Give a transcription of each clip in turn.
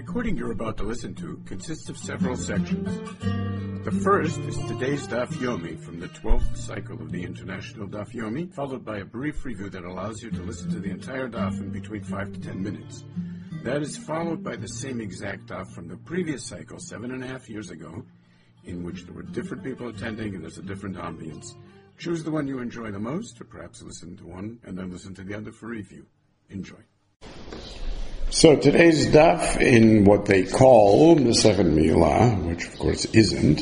recording you're about to listen to consists of several sections. The first is today's Daf Yomi from the 12th cycle of the International Daf Yomi, followed by a brief review that allows you to listen to the entire Daf in between 5 to 10 minutes. That is followed by the same exact Daf from the previous cycle, 7.5 years ago, in which there were different people attending and there's a different ambience. Choose the one you enjoy the most, or perhaps listen to one and then listen to the other for review. Enjoy. So today's daf in what they call Masechet Milah, which of course isn't,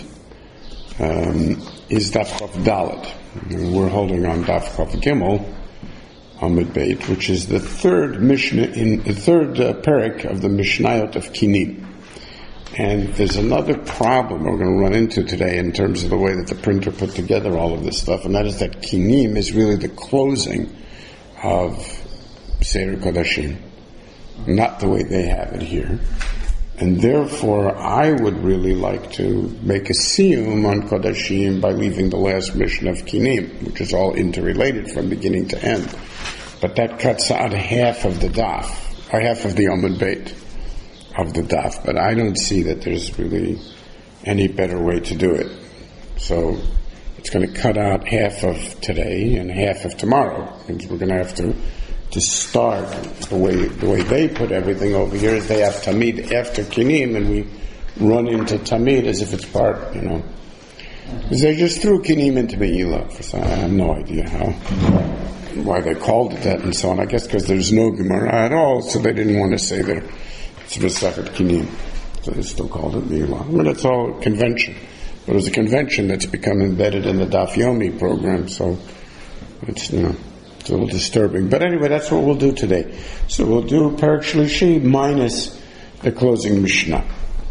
is daf Chav Dalet. We're holding on daf Chav Gimel, Amud Beit, which is the third Mishnah in the third parak of the Mishnayot of Kinim. And there's another problem we're going to run into today in terms of the way that the printer put together all of this stuff, and that is that Kinim is really the closing of Seder Kodashim, not the way they have it here. And therefore, I would really like to make a siyum on Kodashim by leaving the last mission of Kinim, which is all interrelated from beginning to end. But that cuts out half of the daf, or half of the Amud Beit of the daf. But I don't see that there's really any better way to do it. So it's going to cut out half of today and half of tomorrow, because we're going to have to start the way they put everything over here is they have Tamid after Kinim, and we run into Tamid as if it's part, because they just threw Kinim into Me'ilah. I have no idea why they called it that and so on. I guess because there's no Gemara at all, so they didn't want to say that it's Masechet Kinim, so they still called it Me'ilah. I mean, it's all convention, but it was a convention that's become embedded in the Daf Yomi program, so it's it's a little disturbing. But anyway, that's what we'll do today. So we'll do Parak Shlishi minus the closing Mishnah.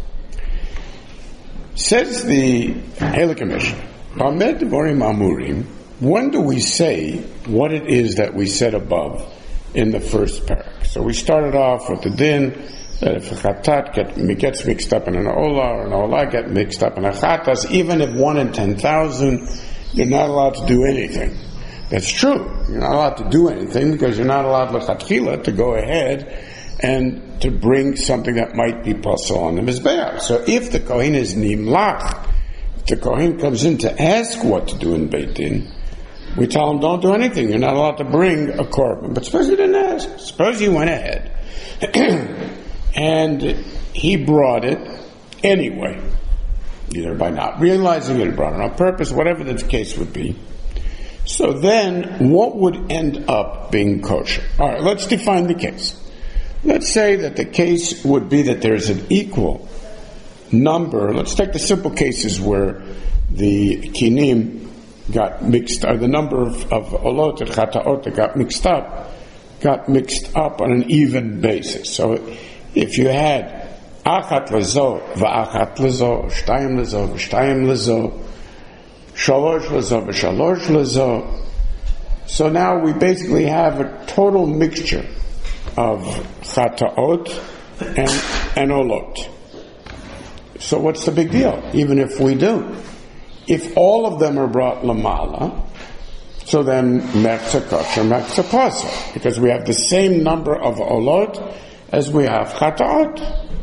Says the Halakha Mishnah, Ba'amed Devarim Amurim, when do we say what it is that we said above in the first parak? So we started off with the din that if a chatat gets mixed up in an olah, or an olah get mixed up in a chatas, even if 1 in 10,000, you're not allowed to do anything. That's true. You're not allowed to do anything because you're not allowed lechatchila to go ahead and to bring something that might be pasul on the mizbeach. So if the kohen is nimlach, if the kohen comes in to ask what to do in Beit Din, we tell him don't do anything. You're not allowed to bring a korban. But suppose he didn't ask. Suppose he went ahead and he brought it anyway, either by not realizing it, brought it on purpose, whatever the case would be. So then, what would end up being kosher? All right, let's define the case. Let's say that the case would be that there's an equal number. Let's take the simple cases where the kinim got mixed, or the number of olot and chataot that got mixed up on an even basis. So if you had achat lezo, va'achat lezo, shtayim lezo, v'shtayim lezo, Shalosh lezo v'shalosh lezo. So now we basically have a total mixture of chataot and olot. So what's the big deal? Even if we do. If all of them are brought lamala, so then mechza kosher, mechza pasul, because we have the same number of olot as we have chataot.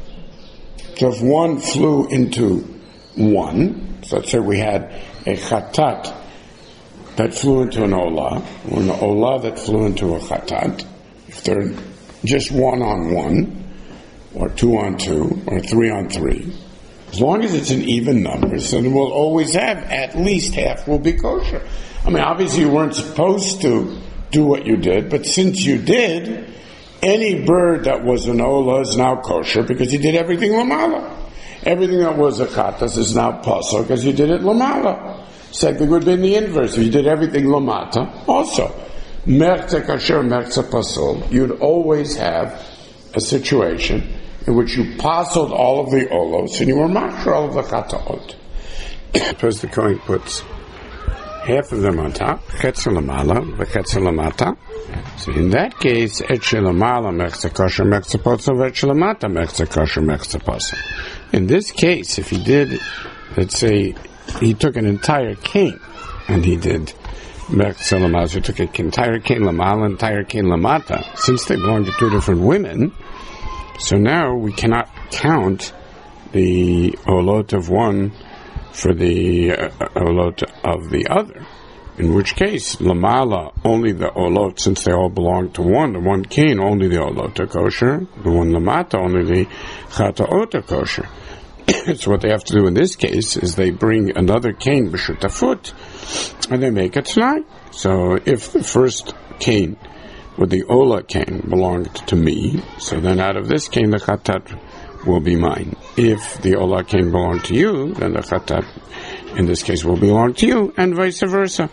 So if one flew into one, so let's say we had a chatat that flew into an olah, or an olah that flew into a chatat, if they're just 1 on 1, or 2 on 2, or 3 on 3, as long as it's an even number, so then we'll always have at least half will be kosher. I mean, obviously you weren't supposed to do what you did, but since you did, any bird that was an olah is now kosher because you did everything lamala. Everything that was a chatas is now pasul because you did it lamala. Same thing would be in the inverse. If you did everything lamata, also mertze kasher, mertze pasul, you'd always have a situation in which you pasuled all of the olos and you were machshir all of the chataot. Suppose the kohen puts half of them on top, chetz lamala, v'chetz lamata. So in that case, etche lamala, mertze kasher, mertze pasul, v'etche lamata, mertze kasher, mertze pasul. In this case, if he did, let's say, he took an entire cane, and he did mertze lamala, so he took an entire cane lamala, entire cane lamata, since they belong to two different women, So now we cannot count the olot of one for the olot of the other. In which case, lamala, only the olot, since they all belong to one, the one cane, only the olot are kosher, the one lamata, only the chataot are kosher. So what they have to do in this case is they bring another cane, b'shutafut, and they make a t'nai. So if the first cane with the ola cane belonged to me, so then out of this cane the chatat will be mine. If the ola cane belonged to you, then the chatat in this case will belong to you, and vice versa.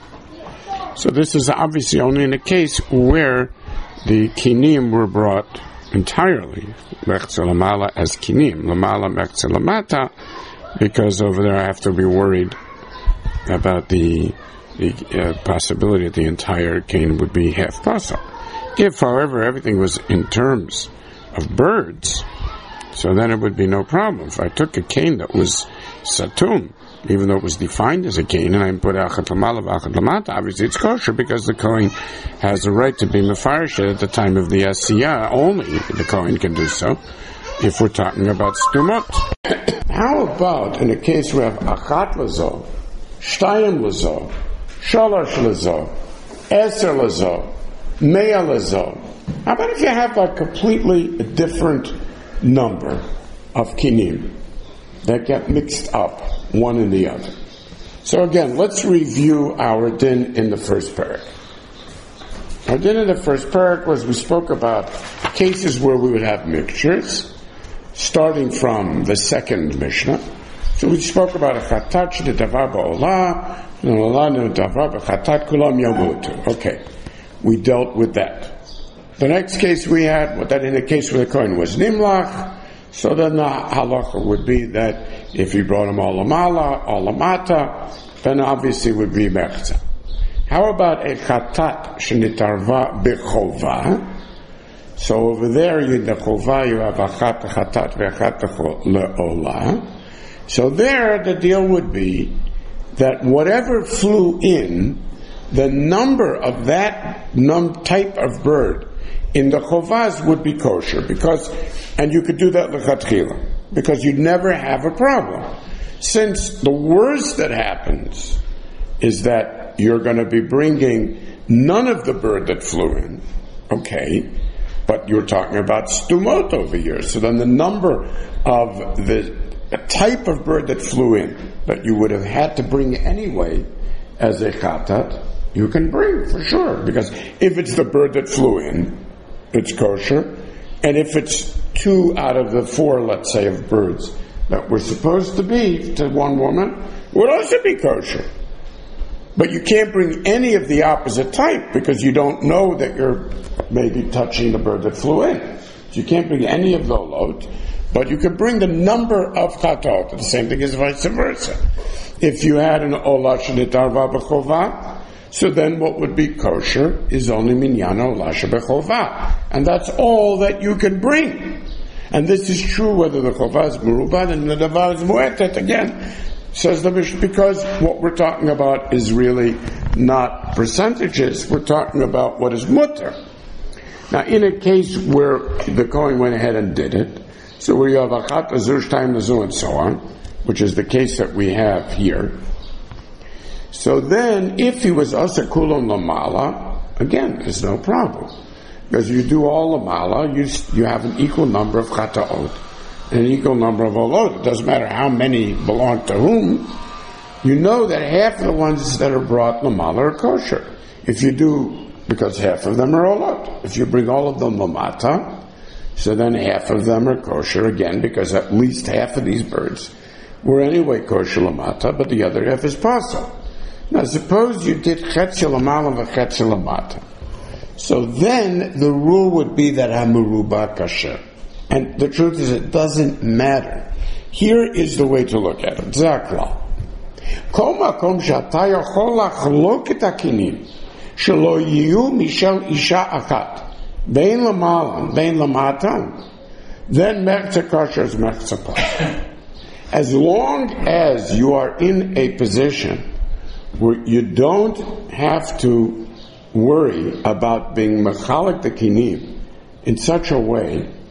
So this is obviously only in a case where the kinim were brought entirely, mechza lamala as kinim, lamala mechza lamata, because over there I have to be worried about the possibility that the entire cane would be half pasal. If, however, everything was in terms of birds, so then it would be no problem. If I took a cane that was satum, even though it was defined as a cane, and I put achat lamala v'achat lamata, obviously it's kosher because the Kohen has the right to be mefaresh at the time of the asiyah. Only the Kohen can do so if we're talking about stumot. How about in a case where we have achat lazo, shtayim lazo, shalosh lazo, eser lazo, mea lazo? How about if you have a completely different number of kinim that get mixed up one in the other? So again, let's review our din in the first parak. Our din in the first parak was we spoke about cases where we would have mixtures, starting from the second Mishnah. So we spoke about a chatat she'davar ba'olah, n'olah n'davar b'chatat kulam yamutu. Okay, we dealt with that. The next case we had, that in the case where the Kohen was nimlach, so then the halacha would be that if he brought him all lamala, all lamata, then obviously it would be mechza. How about a chatat shenitarva bechova? So over there, in the chova, you have achat chatat ve'achat le'olah. So there, the deal would be that whatever flew in, the number of that type of bird in the chovas would be kosher, and you could do that lechatchila, because you'd never have a problem. Since the worst that happens is that you're going to be bringing none of the bird that flew in, okay, but you're talking about stumot over here, so then the number of the type of bird that flew in that you would have had to bring anyway as a chatat, you can bring for sure, because if it's the bird that flew in, it's kosher, and if it's 2 out of the 4, let's say, of birds that were supposed to be to one woman, would also be kosher. But you can't bring any of the opposite type because you don't know that you're maybe touching the bird that flew in. So you can't bring any of the olot, but you can bring the number of chatot. The same thing is vice versa. If you had an olah shenitarva b'chova, so then what would be kosher is only minyan olah shebechova. And that's all that you can bring. And this is true whether the chova is merubah and the davar is mu'etet. Again, says the Mishnah, because what we're talking about is really not percentages, we're talking about what is mutter. Now, in a case where the Kohen went ahead and did it, so where you have achat azur, shtayim azur, and so on, which is the case that we have here, so then if he was asa kulon lamala, again, there's no problem. Because you do all lamala, you have an equal number of chataot, and an equal number of olot. It doesn't matter how many belong to whom. You know that half of the ones that are brought lamala are kosher. If you do, because half of them are olot. If you bring all of them lamata, so then half of them are kosher again, because at least half of these birds were anyway kosher lamata, but the other half is pasal. Now suppose you did chetzi lamala v'chetzi lamata. So then the rule would be that hamerubah kasher. And the truth is, it doesn't matter. Here is the way to look at it. Zakla. Kol makom she'ata yachol lachlok et hakinim shelo yiyu mishel isha achat bein lamala bein lamata, then mechza kasher is mechza pasal. As long as you are in a position where you don't have to worry about being mechalik the kinim in such a way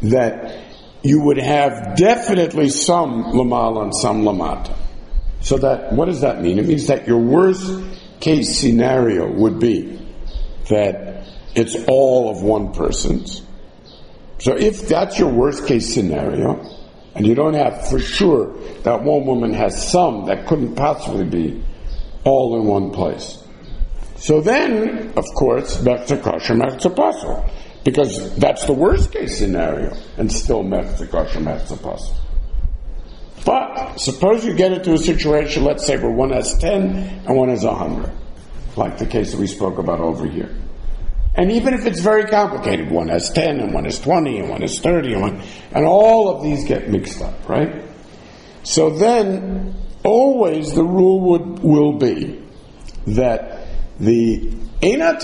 that you would have definitely some lamala and some lamata. So that, what does that mean? It means that your worst case scenario would be that it's all of one person's. So if that's your worst case scenario, and you don't have for sure that one woman has some that couldn't possibly be all in one place. So then, of course, mechza kosher, mechza pasul. Because that's the worst case scenario, and still mechza kosher, mechza pasul. But suppose you get into a situation, let's say, where one has 10 and one has 100, like the case that we spoke about over here. And even if it's very complicated, one has 10 and one has 20 and one has 30 and all of these get mixed up, right? So then, always the rule will be that the so then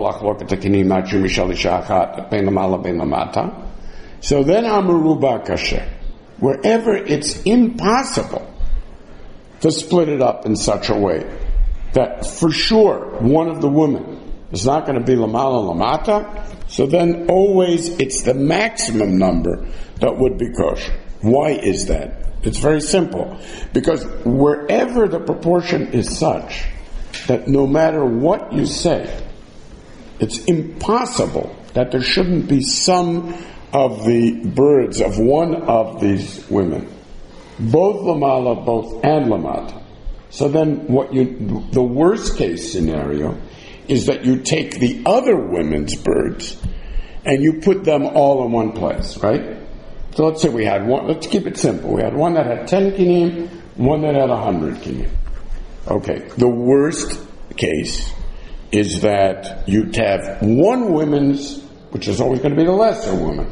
Amaruba Kasher, wherever it's impossible to split it up in such a way that for sure one of the women is not going to be Lamala Lamata, so then always it's the maximum number that would be kosher. Why is that? It's very simple. Because wherever the proportion is such that no matter what you say, it's impossible that there shouldn't be some of the birds of one of these women, both Lamala, both and Lamata. So then the worst case scenario is that you take the other women's birds and you put them all in one place, right? So let's say we had one, let's keep it simple. We had one that had 10 kinim, one that had 100 kinim. Okay, the worst case is that you'd have one woman's, which is always going to be the lesser woman,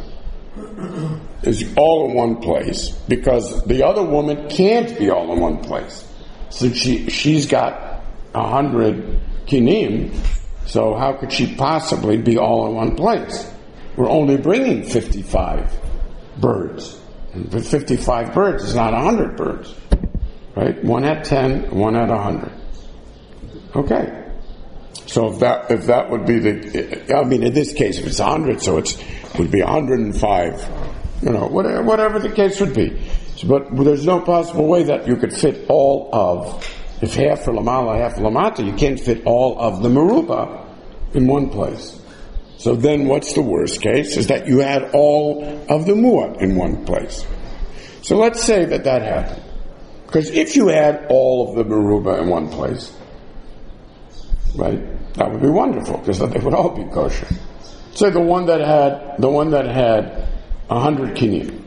is all in one place, because the other woman can't be all in one place. So she's got 100 kinim, so how could she possibly be all in one place? We're only bringing 55 birds. And 55 birds is not 100 birds. Right? One had 10, one had 100. Okay. So if that would be in this case, if it's 100, so it would be 105, whatever the case would be. So, but there's no possible way that you could fit all of, if half for Lamala, half for Lamata, you can't fit all of the Meruba in one place. So then what's the worst case? Is that you had all of the Mu'at in one place. So let's say that happened. Because if you had all of the Meruba in one place, right, that would be wonderful, because then they would all be kosher. Say the one that had 100 kinim.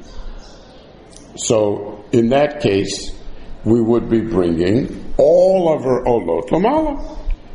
So in that case, we would be bringing all of her olot lamala.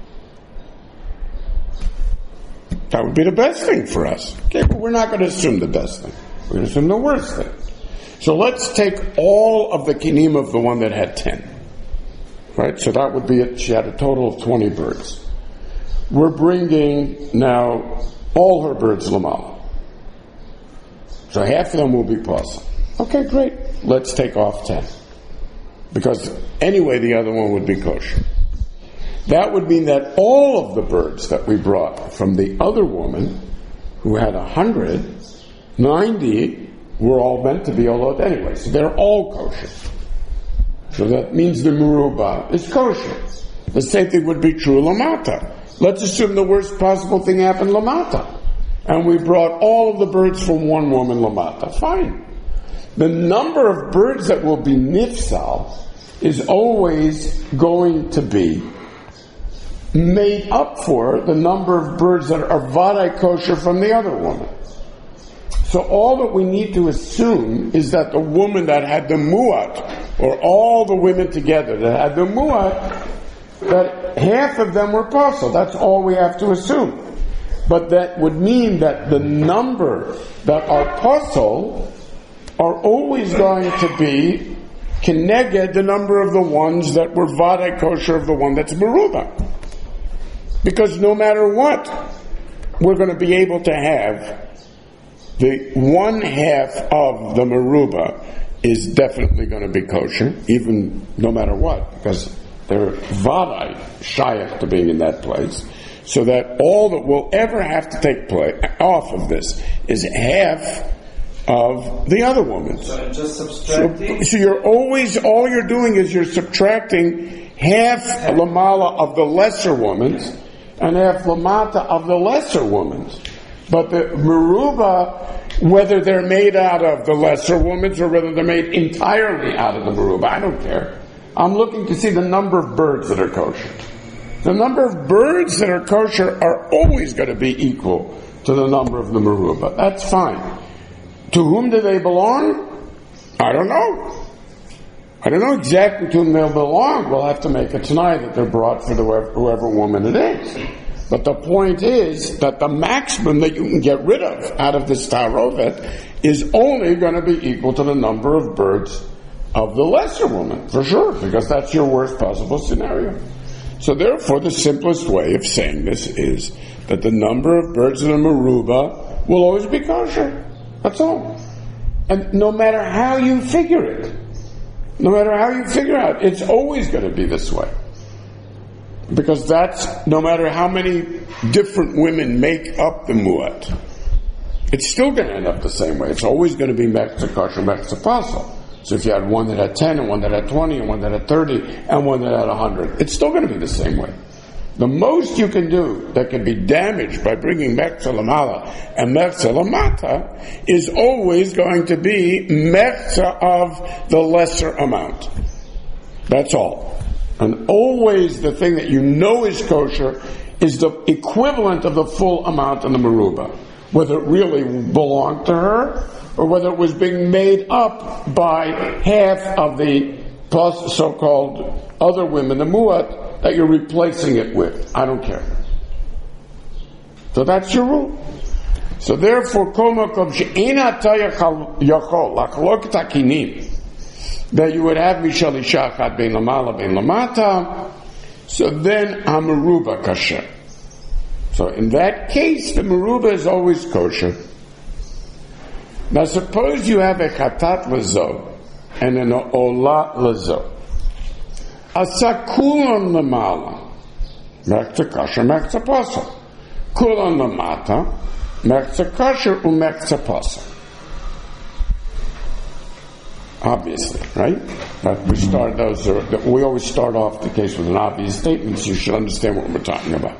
That would be the best thing for us. Okay, but we're not going to assume the best thing. We're going to assume the worst thing. So let's take all of the kinim of the one that had 10. Right? So that would be it. She had a total of 20 birds. We're bringing now all her birds lamala. So half of them will be pasul. Okay, great. Let's take off 10. Because anyway, the other one would be kosher. That would mean that all of the birds that we brought from the other woman, who had 100, 90 were all meant to be olot anyway. So they're all kosher. So that means the Meruba is kosher. The same thing would be true Lamata. Let's assume the worst possible thing happened Lamata. And we brought all of the birds from one woman Lamata. Fine. The number of birds that will be nifsal is always going to be made up for the number of birds that are vadai kosher from the other woman. So all that we need to assume is that the woman that had the mu'at, or all the women together that had the mu'at, that half of them were pasul. That's all we have to assume. But that would mean that the number that are pasul are always going to be keneged the number of the ones that were vadai kosher of the one that's meruba. Because no matter what, we're going to be able to have the one half of the meruba is definitely going to be kosher, even no matter what, because they're vadai shayach to being in that place. So that all that will ever have to take place off of this is half of the other woman's. So just subtracting? So all you're doing is you're subtracting half lamala of the lesser woman's and half lamata of the lesser woman's. But the meruba, whether they're made out of the lesser woman's or whether they're made entirely out of the meruba, I don't care. I'm looking to see the number of birds that are kosher. The number of birds that are kosher are always going to be equal to the number of the meruba. That's fine. To whom do they belong? I don't know. I don't know exactly to whom they belong. We'll have to make a tonight that they're brought for whoever woman it is. But the point is that the maximum that you can get rid of out of this tarovet is only going to be equal to the number of birds of the lesser woman, for sure, because that's your worst possible scenario. So therefore, the simplest way of saying this is that the number of birds in a meruba will always be kosher. That's all. And no matter how you figure it, it's always going to be this way. Because that's, no matter how many different women make up the muat, it's still going to end up the same way. It's always going to be mechza kosher, mechza pasal. So if you had one that had 10, and one that had 20, and one that had 30, and one that had 100, it's still going to be the same way. The most you can do that can be damaged by bringing mechza lamala and mechza lamata is always going to be mechza of the lesser amount. That's all. And always the thing that you know is kosher is the equivalent of the full amount in the meruba. Whether it really belonged to her, or whether it was being made up by half of the plus so-called other women, the muat, that you're replacing it with. I don't care. So that's your rule. So therefore, that you would have mishal isha achat bein lamala bein lamata, so then a meruba kasher. So in that case, the meruba is always kosher. Now suppose you have a chatat lazo and an ola lazo. Asa kulon lamala, mechza kasher, mechza pasal. Kulon lamata, mechza kasher, umechza pasal. Obviously, right? But we always start off the case with an obvious statement, so you should understand what we're talking about.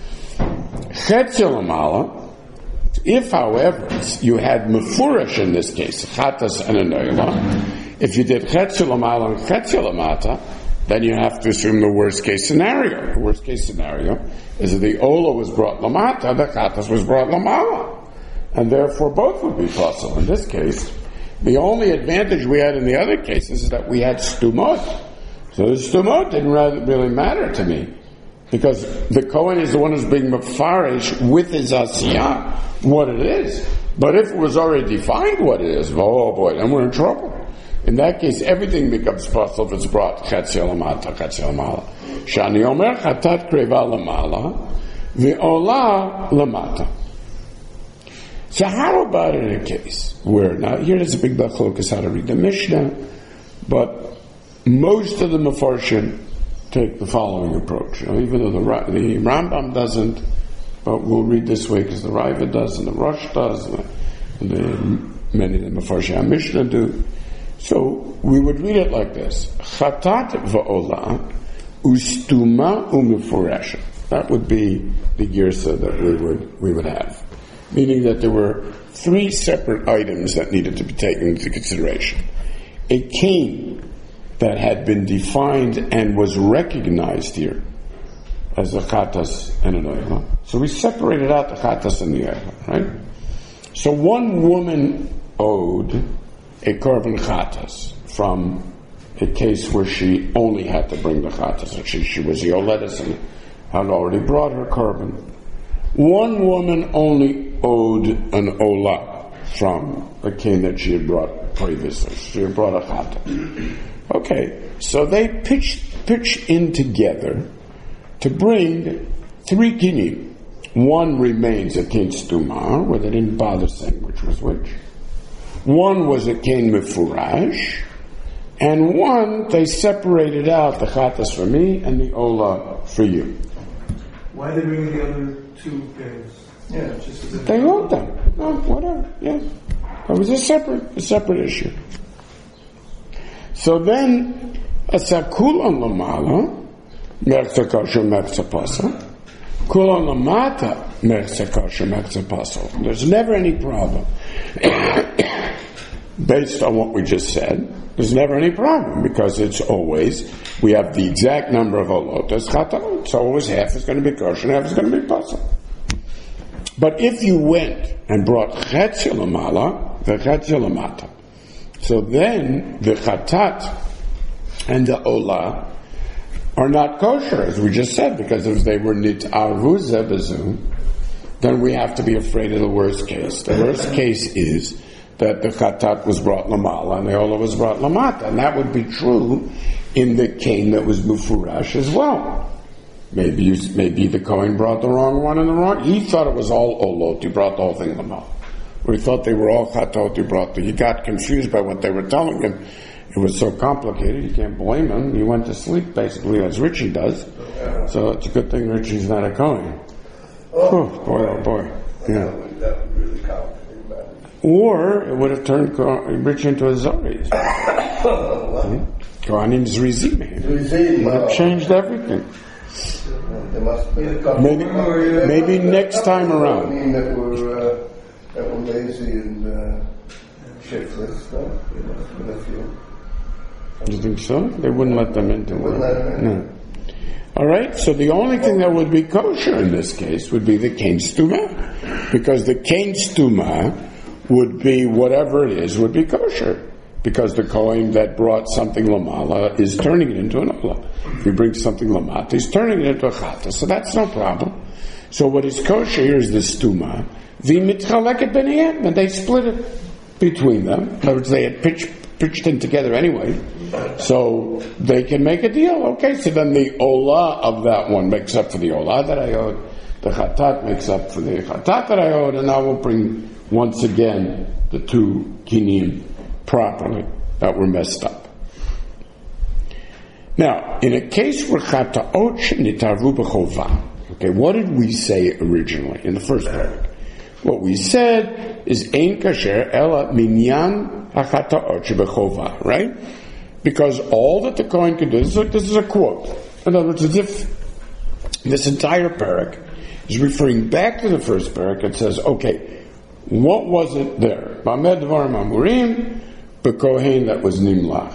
Chetzia lamala, if, however, you had mefurash in this case, chatas and a noila, if you did chetzia lamala and chetzia lamata, then you have to assume the worst case scenario. The worst case scenario is that the ola was brought lamata, the chatas was brought lamala, and therefore both would be possible. In this case, the only advantage we had in the other cases is that we had stumot. So the stumot didn't really matter to me, because the Kohen is the one who's being mefarish with his asiyah what it is. But if it was already defined what it is, oh boy, then we're in trouble. In that case, everything becomes possible if it's brought chetzia lamata, chetzia lamala. Shani omer chatat kreva lamala, ve'ola lamata. So how about in a case where, now here is a big bachlokas how to read the Mishnah, but most of the Mefarshim take the following approach. Even though the Rambam doesn't, but we'll read this way because the Raiva does and the Rosh does, and many of the Mefarshim Mishnah do. So we would read it like this: Chatat va'ola ustuma u'mefuresha. That would be the girsa that we would have. Meaning that there were three separate items that needed to be taken into consideration. A cane that had been defined and was recognized here as a chatas and an oila. So we separated out the chatas and the oila, right? So one woman owed a korban chatas from a case where she only had to bring the chatas. She was the oletus and had already brought her korban. One woman only owed an ola from a cane that she had brought previously. She had brought a chata. Okay, so they pitched in together to bring three kinim. One remains a cane stumar, where they didn't bother saying which was which. One was a cane mefurash, and one they separated out the chatas for me and the ola for you. Why are they bringing the other two pairs? Yeah, just as they owed them. No, whatever. Yeah, It was a separate issue. So then, Asakulon Lamala, Mechza Kosher, Mechza Pasal. Kulon Lamata, Mechza Kosher, Mechza Pasal. There's never any problem. Based on what we just said, there's never any problem because it's always, we have the exact number of olot as chataot. So always half is going to be kosher and half is going to be pasal. But if you went and brought chetzi lamala, the chetzi lamata, so then the chatat and the olah are not kosher, as we just said, because if they were nit'arvu zebezu, then we have to be afraid of the worst case. The worst case is that the chatat was brought lamala and the olah was brought lamata, and that would be true in the cane that was mufurash as well. Maybe the Kohen brought the wrong one and the wrong. He thought it was all olot. He brought the whole thing lamala. Or he thought they were all chatot. He got confused by what they were telling him. It was so complicated. You can't blame him. He went to sleep basically as Richie does. So it's a good thing Richie's not a Kohen. Oh boy. Yeah. That would really complicate matters. Or it would have turned Richie into a Zori. Kohanim Zrizim. It would have changed everything. There must be a couple. Maybe next time around. That were lazy and shiftless. No? There must have been a few. You think so? They wouldn't let them into it. Wouldn't let them in. No. All right. So the only thing that would be kosher in this case would be the kain stuma, because the kain stuma would be whatever it is would be kosher. Because the Kohen that brought something lamala is turning it into an olah. If he brings something lamata, he's turning it into a chata. So that's no problem. So what is kosher here is the stuma. V'mitchaleket b'neihem, and they split it between them. In other words, they had pitched in together anyway. So they can make a deal. Okay, so then the olah of that one makes up for the olah that I owed. The chatat makes up for the chatat that I owed, and now we'll bring once again the two kinim properly that were messed up. Now, in a case where chata'ot nitarvu b'chova, okay, what did we say originally in the first paragraph? What we said is ein kasher ela minyan hachata'ot shebechova, right? Because all that the Kohen can do, this is a quote. In other words, as if this entire parak is referring back to the first parak and says, okay, what was it there? Ba'med dvarim amurim, the Kohen that was Nimlach.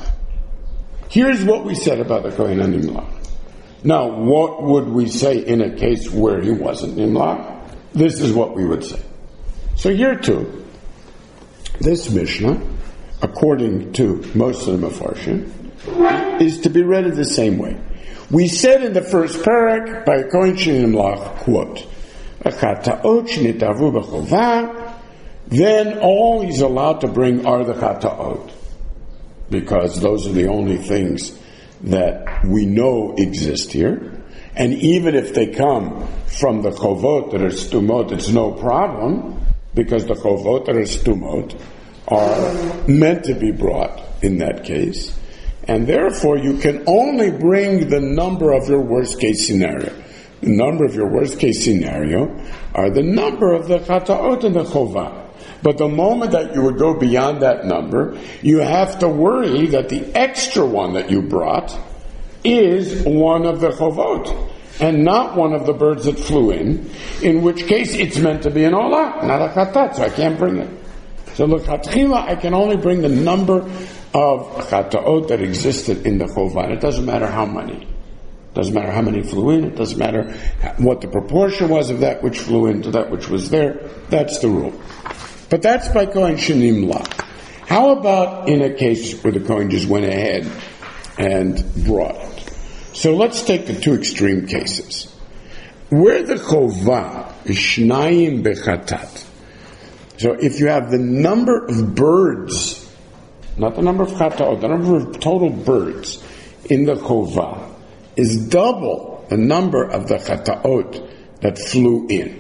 Here's what we said about the Kohen and Nimlach. Now, what would we say in a case where he wasn't Nimlach? This is what we would say. So here too, this Mishnah, according to most of the Mefarshim, is to be read in the same way. We said in the first parak, by Kohen Nimlach, quote, Achata'ot shnitavu b'chovah, then all he's allowed to bring are the chata'ot, because those are the only things that we know exist here. And even if they come from the chovot that are stumot, it's no problem, because the chovot that are stumot are meant to be brought in that case. And therefore you can only bring the number of your worst case scenario. The number of your worst case scenario are the number of the chata'ot and the chovah. But the moment that you would go beyond that number, you have to worry that the extra one that you brought is one of the chovot, and not one of the birds that flew in which case it's meant to be an olah, not a chatat, so I can't bring it. So l'chatchila, I can only bring the number of chataot that existed in the chovah. It doesn't matter how many. It doesn't matter how many flew in. It doesn't matter what the proportion was of that which flew in to that which was there. That's the rule. But that's by Kohen Nimlach. How about in a case where the Kohen just went ahead and brought it? So let's take the two extreme cases. Where the chovah is shnayim bechatat. So if you have the number of birds, not the number of chataot, the number of total birds in the chovah is double the number of the chataot that flew in.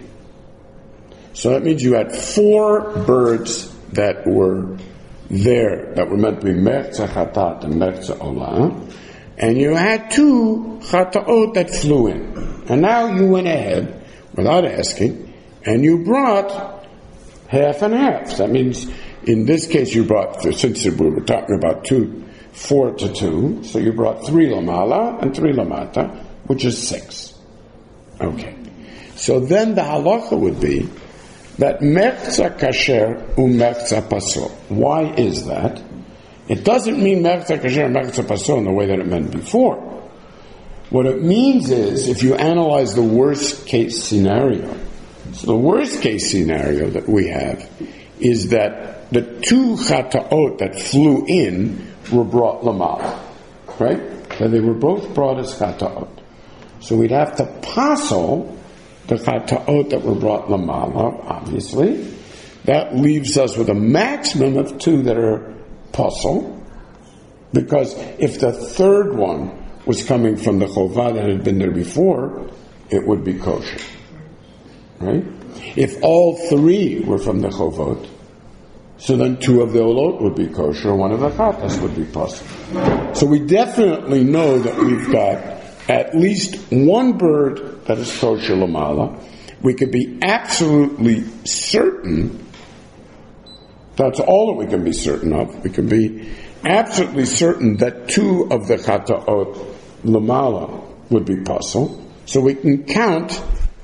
So that means you had 4 birds that were there, that were meant to be mechza chatat and mechza olah, and you had 2 chataot that flew in. And now you went ahead, without asking, and you brought half and half. That means In this case, you brought, since we were talking about 4 to 2, so you brought 3 lamala and 3 lamata, which is 6. Okay. So then the halacha would be that mechza kasher umechza pasol. Why is that? It doesn't mean mechza kasher and mechza pasol in the way that it meant before. What it means is, if you analyze the worst case scenario, so the worst case scenario that we have is that the 2 chata'ot that flew in were brought lamala, right? So they were both brought as chata'ot. So we'd have to pasol the chata'ot that were brought lamala, obviously. That leaves us with a maximum of 2 that are pasol, because if the third one was coming from the chovah that had been there before, it would be kosher, right? If all 3 were from the chovot, so then 2 of the olot would be kosher, 1 of the chatas would be pasol. So we definitely know that we've got at least 1 bird that is kosher lamala. We could be absolutely certain, that's all that we can be certain of. We can be absolutely certain that 2 of the chata'ot lamala would be pasol. So we can count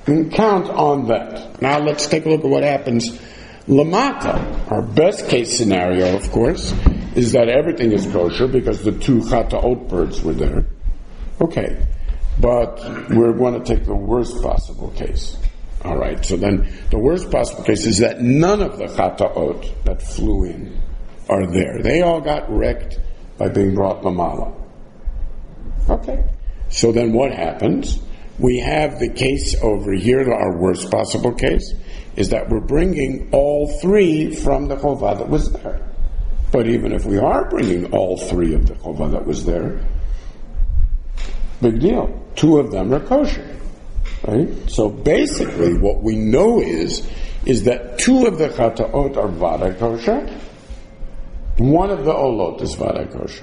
on that. Now let's take a look at what happens lamata. Our best case scenario, of course, is that everything is kosher because the 2 chata'ot birds were there. Okay, but we're going to take the worst possible case. All right, so then the worst possible case is that none of the chata'ot that flew in are there. They all got wrecked by being brought lamala. Okay, so then what happens? We have the case over here, our worst possible case, is that we're bringing all 3 from the chovah that was there. But even if we are bringing all 3 of the chovah that was there, big deal. 2 of them are kosher, right? So basically, what we know is that 2 of the chata'ot are vada kosher, 1 of the olot is vada kosher.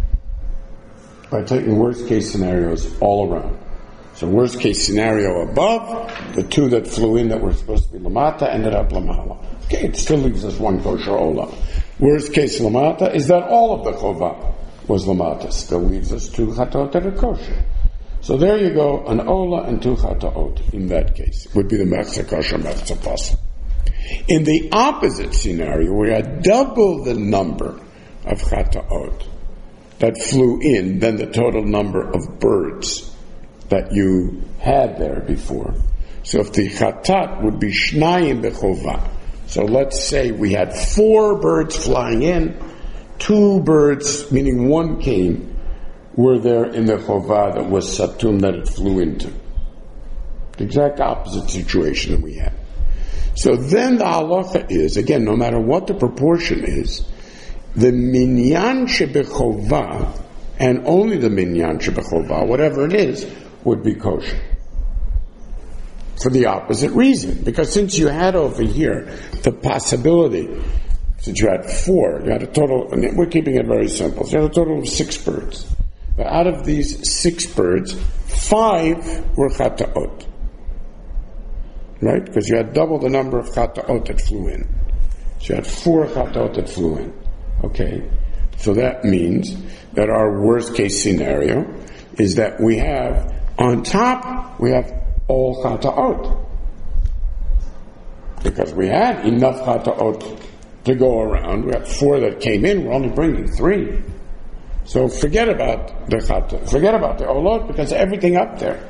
By taking worst case scenarios all around. So worst case scenario above, the 2 that flew in that were supposed to be lamata ended up lamala. Okay, it still leaves us 1 kosher ola. Worst case lamata is that all of the chovah was lamata. Still leaves us 2 chata'ot that are kosher. So there you go, an ola and 2 chata'ot in that case. It would be the mechza kosher, mechza pasol. In the opposite scenario, we had double the number of chata'ot that flew in than the total number of birds that you had there before. So if the chatat would be shnayim bechovah, so let's say we had 4 birds flying in, 2 birds, meaning 1 came, were there in the chovah that was satum that it flew into. The exact opposite situation that we had. So then the halacha is, again, no matter what the proportion is, the minyan shebechovah, and only the minyan shebechovah, whatever it is, would be kosher. For the opposite reason. Because since you had over here the possibility, since you had 4, you had a total, and we're keeping it very simple, so you had a total of 6 birds. But out of these 6 birds, 5 were chata'ot. Right? Because you had double the number of chata'ot that flew in. So you had 4 chata'ot that flew in. Okay, so that means that our worst case scenario is that we have, on top, we have all chata'ot. Because we had enough chata'ot to go around. We had 4 that came in, we're only bringing 3. So forget about the chata'ot, forget about the olot, because everything up there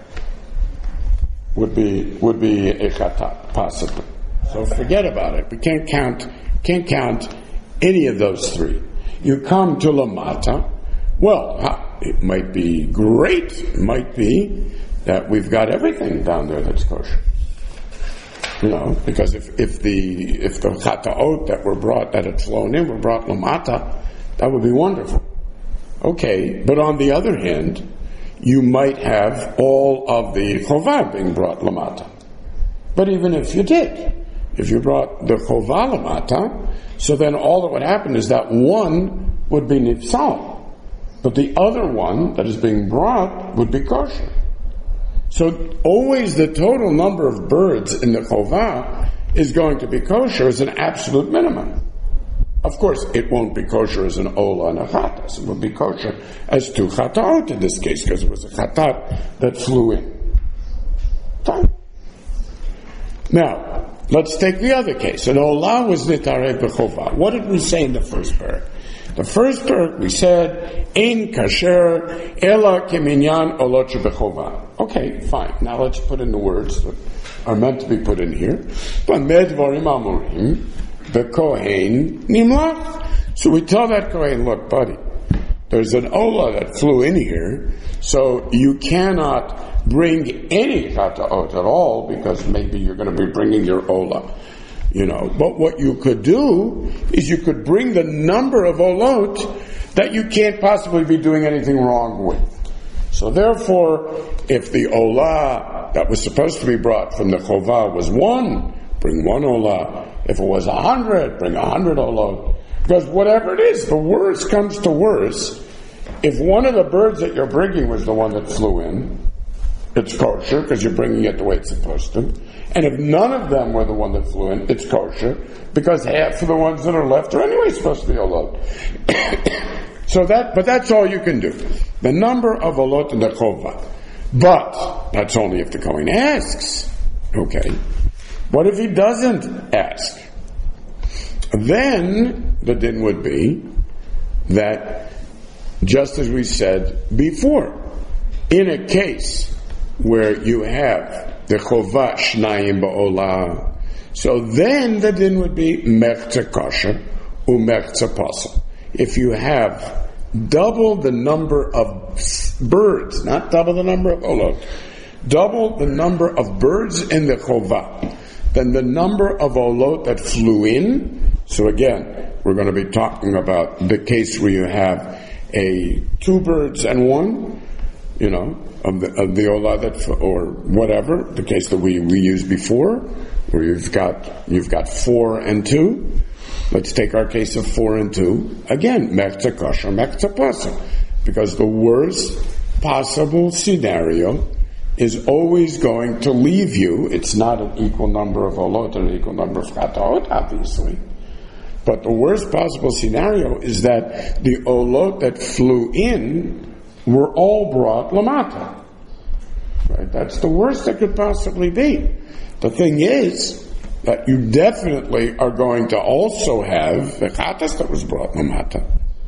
would be a chatat, possibly. So forget about it. We can't count any of those 3. You come to lamata, well, it might be great, it might be that we've got everything down there that's kosher. You know, because if the chata'ot that had flown in were brought lamata, that would be wonderful. Okay, but on the other hand, you might have all of the chovah being brought lamata. But even if you did, if you brought the chovah lamata, so then all that would happen is that 1 would be nifsal, but the other one that is being brought would be kosher. So always the total number of birds in the chovah is going to be kosher as an absolute minimum. Of course, it won't be kosher as an ola and a chatas. It will be kosher as two chataot in this case, because it was a chatat that flew in. Fine. Now, let's take the other case. An ola was nitareh b'chova. What did we say in the first parak? The first parak we said, ein kasher ela keminyan olot shebechova. Okay, fine. Now let's put in the words that are meant to be put in here. B'med dvarim amurim b'kohen nimlach. So we tell that kohen, look, buddy, there's an ola that flew in here, so you cannot bring any chataot at all, because maybe you're going to be bringing your ola. But what you could do is you could bring the number of olot that you can't possibly be doing anything wrong with. So therefore, if the olah that was supposed to be brought from the chovah was 1, bring 1 olah. If it was 100, bring 100 olot. Because whatever it is, the worst comes to worst. If one of the birds that you're bringing was the one that flew in, it's kosher because you're bringing it the way it's supposed to. And if none of them were the one that flew in, it's kosher because half of the ones that are left are anyway supposed to be olot. But that's all you can do. The number of olot in the chovah. But that's only if the kohen asks. Okay. What if he doesn't ask? Then the din would be that, just as we said before, in a case where you have the chovah shnayim ba'olah, so then the din would be mechza kosher umechza pasel. If you have double the number of birds, not double the number of olot, double the number of birds in the chovah, then the number of olot that flew in. So again, we're going to be talking about the case where you have 2 birds and 1, of the olah that, or whatever, the case that we used before, where you've got 4 and 2. Let's take our case of 4 and 2. Again, mechza kosher, mechza pasel, because the worst possible scenario is always going to leave you. It's not an equal number of olot and an equal number of chataot, obviously. But the worst possible scenario is that the olot that flew in were all brought lamata. Right? That's the worst that could possibly be. The thing is that you definitely are going to also have the chatas that was brought lamata.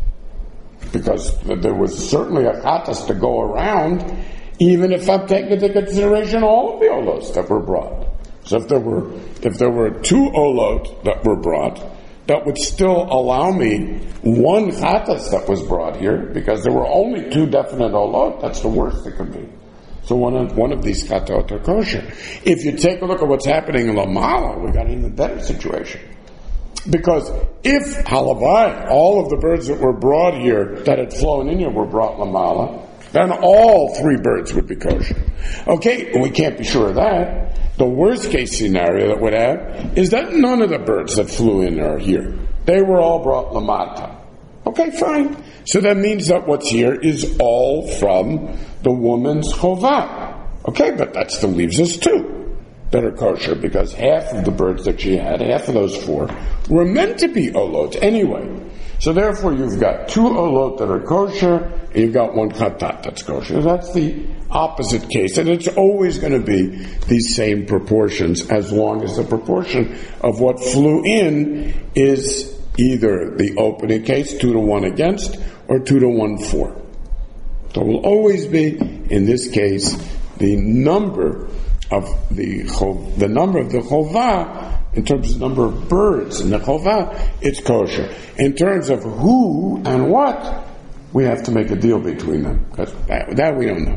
Because there was certainly a chatas to go around, even if I'm taking into consideration all of the olos that were brought. So if there were 2 olot that were brought, that would still allow me 1 chatas that was brought here, because there were only 2 definite olot. That's the worst it could be. So one of these chatot are kosher. If you take a look at what's happening in Lamala, we got an even better situation. Because if halavai, all of the birds that were brought here, that had flown in here, were brought Lamala, then all 3 birds would be kosher. Okay, we can't be sure of that. The worst case scenario that would have is that none of the birds that flew in are here. They were all brought lamata. Okay, fine. So that means that what's here is all from the woman's chovah. Okay, but that still leaves us 2 that are kosher, because half of the birds that she had, half of those 4, were meant to be olot anyway. So therefore you've got 2 olot that are kosher, and you've got 1 chatat that's kosher. That's the opposite case, and it's always going to be these same proportions, as long as the proportion of what flew in is either the opening case, 2-1 against, or 2-1 for. So it will always be, in this case, the number of the number of the chovah, in terms of the number of birds in the chovah, it's kosher. In terms of who and what, we have to make a deal between them, because that we don't know.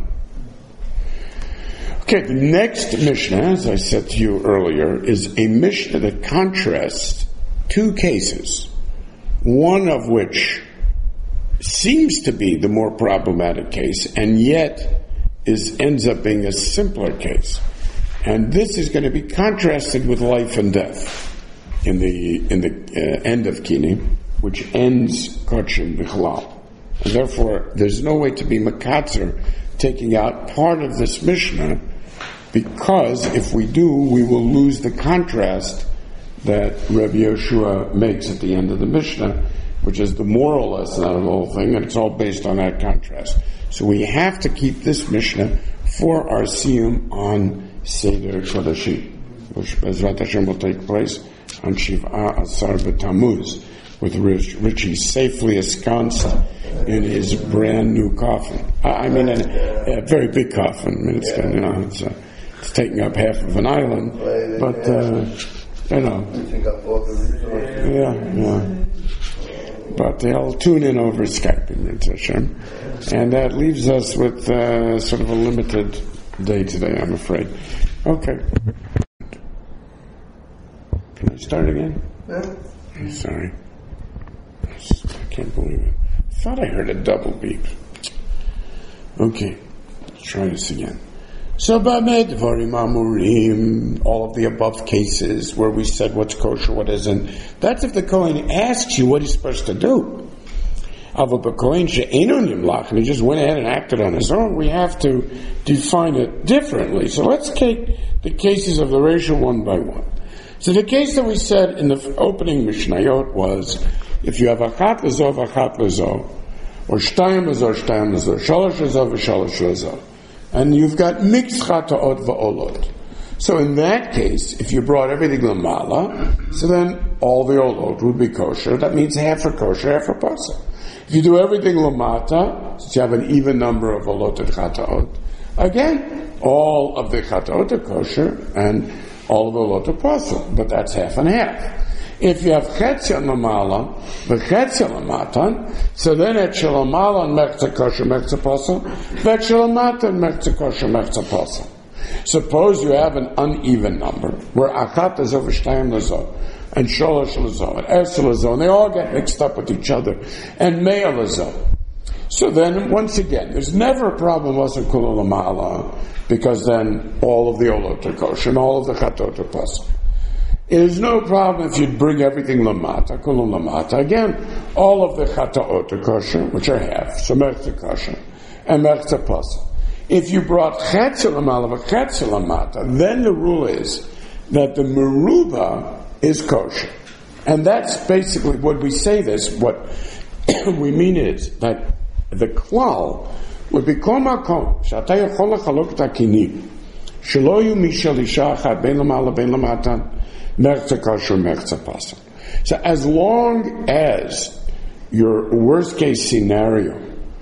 Okay, the next Mishnah, as I said to you earlier, is a Mishnah that contrasts 2 cases, one of which seems to be the more problematic case, and yet ends up being a simpler case. And this is going to be contrasted with life and death in the end of Kini, which ends Kochim Bichlal. And therefore, there's no way to be makatzer taking out part of this Mishnah, because if we do, we will lose the contrast that Rabbi Yoshua makes at the end of the Mishnah, which is the moral lesson out of the whole thing, and it's all based on that contrast. So we have to keep this Mishnah for our siyum on Seder Kodashim, which Bezrat Hashem will take place on Shiv'a Asar B'Tammuz, with Richie safely ensconced in his brand new coffin. I mean, a very big coffin. I mean, it's taking up half of an island, but yeah. But they'll tune in over Skype, and that leaves us with sort of a limited day today, I'm afraid. Okay. Can I start again? Yeah. I'm sorry. I can't believe it. I thought I heard a double beep. Okay, let's try this again. So, Bameh Dvarim Amurim, all of the above cases where we said what's kosher, what isn't. That's if the Kohen asks you what he's supposed to do. Ava Kohen she'einu nimlach, and he just went ahead and acted on his own. We have to define it differently. So let's take the cases of the ratio one by one. So the case that we said in the opening Mishnayot was, if you have achat lezo, or shtayim lezo, shalosh lezo, and you've got mixed chataot va'olot. So in that case, if you brought everything lamala, so then all the olot would be kosher. That means half are kosher, half are pasal. If you do everything lamata, since you have an even number of olot and chataot, again, all of the chataot are kosher, and all of the olot are pasal. But that's half and half. If you have chetzia lamala, v'chetzia lamatan, so then et shalamala and mechza kosher, mechza pasal, v'et shalamata and mechza kosher, mechza pasal. Suppose you have an uneven number, where achat is over shtayim lezo, and sholosh lezo, and es lezo, and they all get mixed up with each other, and mea lezo. So then, once again, there's never a problem with kula lamala, because then all of the olot are kosher, and all of the chatot are pasal. There's no problem if you bring everything lamata, kulum lamata. Again, all of the chataot are kosher, which are half, so mechza kosher, and mechza pasal. If you brought chetzia lamala, chetzia lamata, then the rule is that the meruba is kosher. And that's basically, when we say this, what we mean is that the klal would be kol makom, shata yachol lechalok et hakinim, shelo yu mishal isha achat ben lamala ben lamatan, mechza kosher, mechza pasal. So as long as your worst case scenario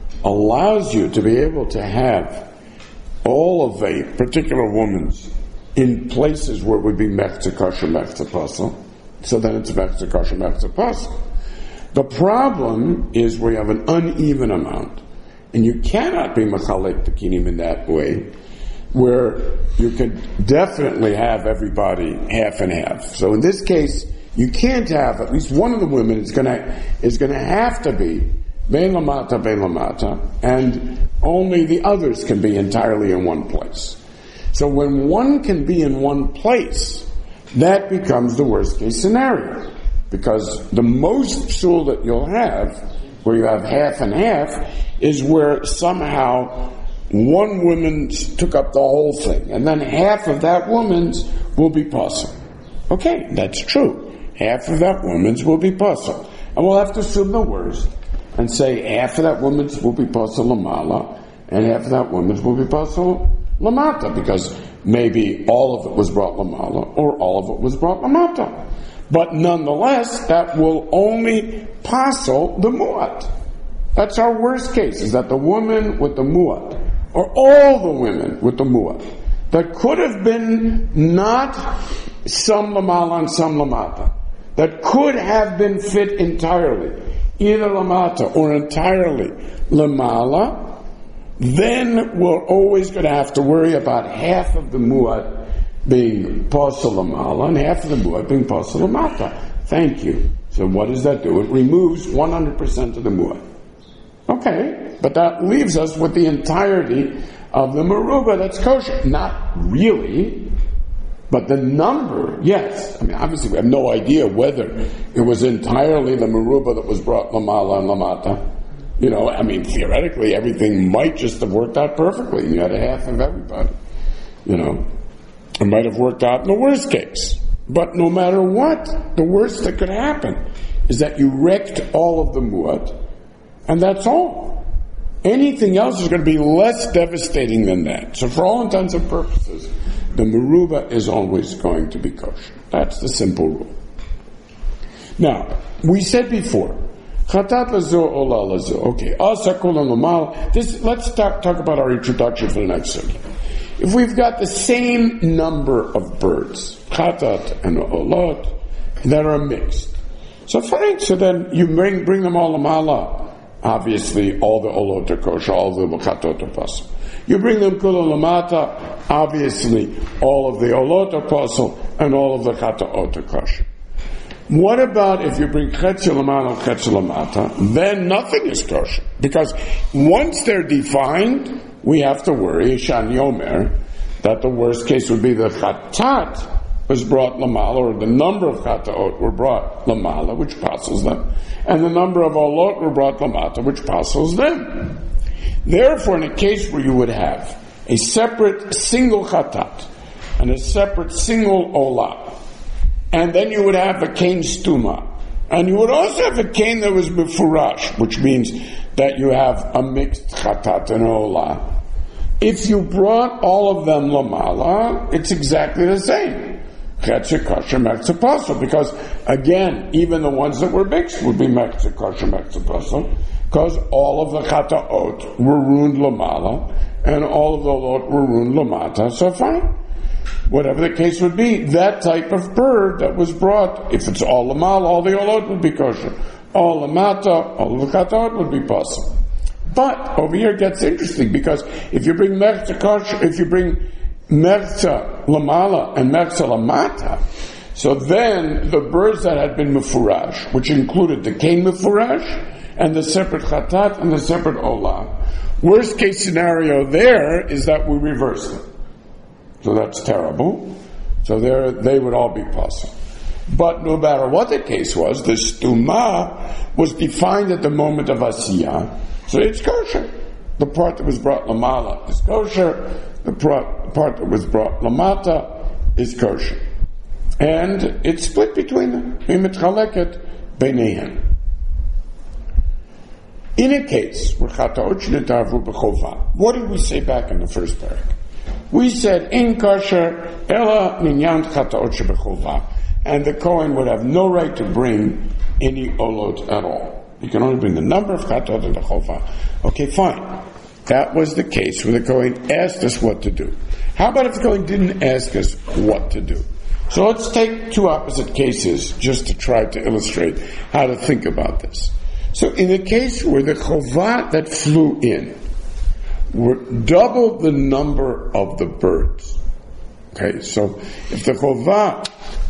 allows you to be able to have all of a particular woman's in places where it would be mechza kosher, mechza pasal, so then it's mechza kosher, mechza pasal. The problem is where you have an uneven amount, and you cannot be machalek tekinim in that way, where you could definitely have everybody half and half. So in this case, you can't have at least one of the women is going to have to be bein lamata, and only the others can be entirely in one place. So when one can be in one place, that becomes the worst case scenario, because the most psul that you'll have, where you have half and half, is where somehow one woman took up the whole thing, and then half of that woman's will be pasal. Okay, that's true. Half of that woman's will be pasal. And we'll have to assume the worst, and say half of that woman's will be pasal lamala, and half of that woman's will be pasal lamata, because maybe all of it was brought lamala, or all of it was brought lamata. But nonetheless, that will only pasal the mu'at. That's our worst case, is that the woman with the mu'at, or all the women with the mu'at, that could have been not some lamala and some lamata, that could have been fit entirely, either lamata or entirely lamala, then we're always going to have to worry about half of the mu'at being pasal lamala and half of the mu'at being pasal lamata. Thank you. So what does that do? It removes 100% of the mu'at. Okay, but that leaves us with the entirety of the meruba that's kosher. Not really, but the number, yes. I mean, obviously we have no idea whether it was entirely the meruba that was brought lamala and lamata. You know, I mean, theoretically everything might just have worked out perfectly. You had a half of everybody. You know, it might have worked out in the worst case. But no matter what, the worst that could happen is that you wrecked all of the muad, and that's all. Anything else is going to be less devastating than that. So for all intents and purposes, the meruba is always going to be kosher. That's the simple rule. Now, we said before, chatat lazo ola lazo. Okay, asa kula lamal. Let's talk about our introduction for the next sugya. If we've got the same number of birds, chatat and olot, that are mixed, so fine. So then you bring them all lamala. Obviously, all the olot are kosher, all the chatot are pasul. You bring them kula lamata. Obviously, all of the olot are pasul and all of the chatot are kosher. What about if you bring chetzi lamala, chetzi lamata? Then nothing is kosher, because once they're defined, we have to worry, Shani Omer, that the worst case would be the chatat was brought lamala, or the number of chataot were brought lamala, which passes them, and the number of olot were brought lamata, which passes them. Therefore, in a case where you would have a separate single chatat and a separate single olah, and then you would have a kain stuma, and you would also have a kain that was befurash, which means that you have a mixed chatat and olah. If you brought all of them lamala, it's exactly the same. Chetzi kosher, mektzah pasul, because again, even the ones that were mixed would be mektzah kosher, mektzah pasul, because all of the chataot were ruined lamala, and all of the olot were ruined lamata, so fine. Whatever the case would be, that type of bird that was brought, if it's all lamal, all the olot would be kosher. All lamata, all the chataot would be pasul. But over here it gets interesting, because if you bring mektzah kosher, if you bring mektzah lamala and mektzah lamata, so then the birds that had been mefurash, which included the kain mefurash and the separate chatat and the separate olah, worst case scenario there is that we reverse them. So that's terrible. So they would all be possible. But no matter what the case was, the stuma was defined at the moment of asiyah, so it's kosher. The part that was brought lamala is kosher. The part that was brought lamata is kosher. And it's split between them. In a case where chataot shnitavu b'chova, what did we say back in the first parak? We said, in kosher, ela minyan chataot shebechova, and the Kohen would have no right to bring any olot at all. You can only bring the number of chataot in the chova. Okay, fine. That was the case where the Kohen asked us what to do. How about if the Kohen didn't ask us what to do? So let's take two opposite cases just to try to illustrate how to think about this. So in a case where the chova that flew in were double the number of the birds. Okay, so if the chova,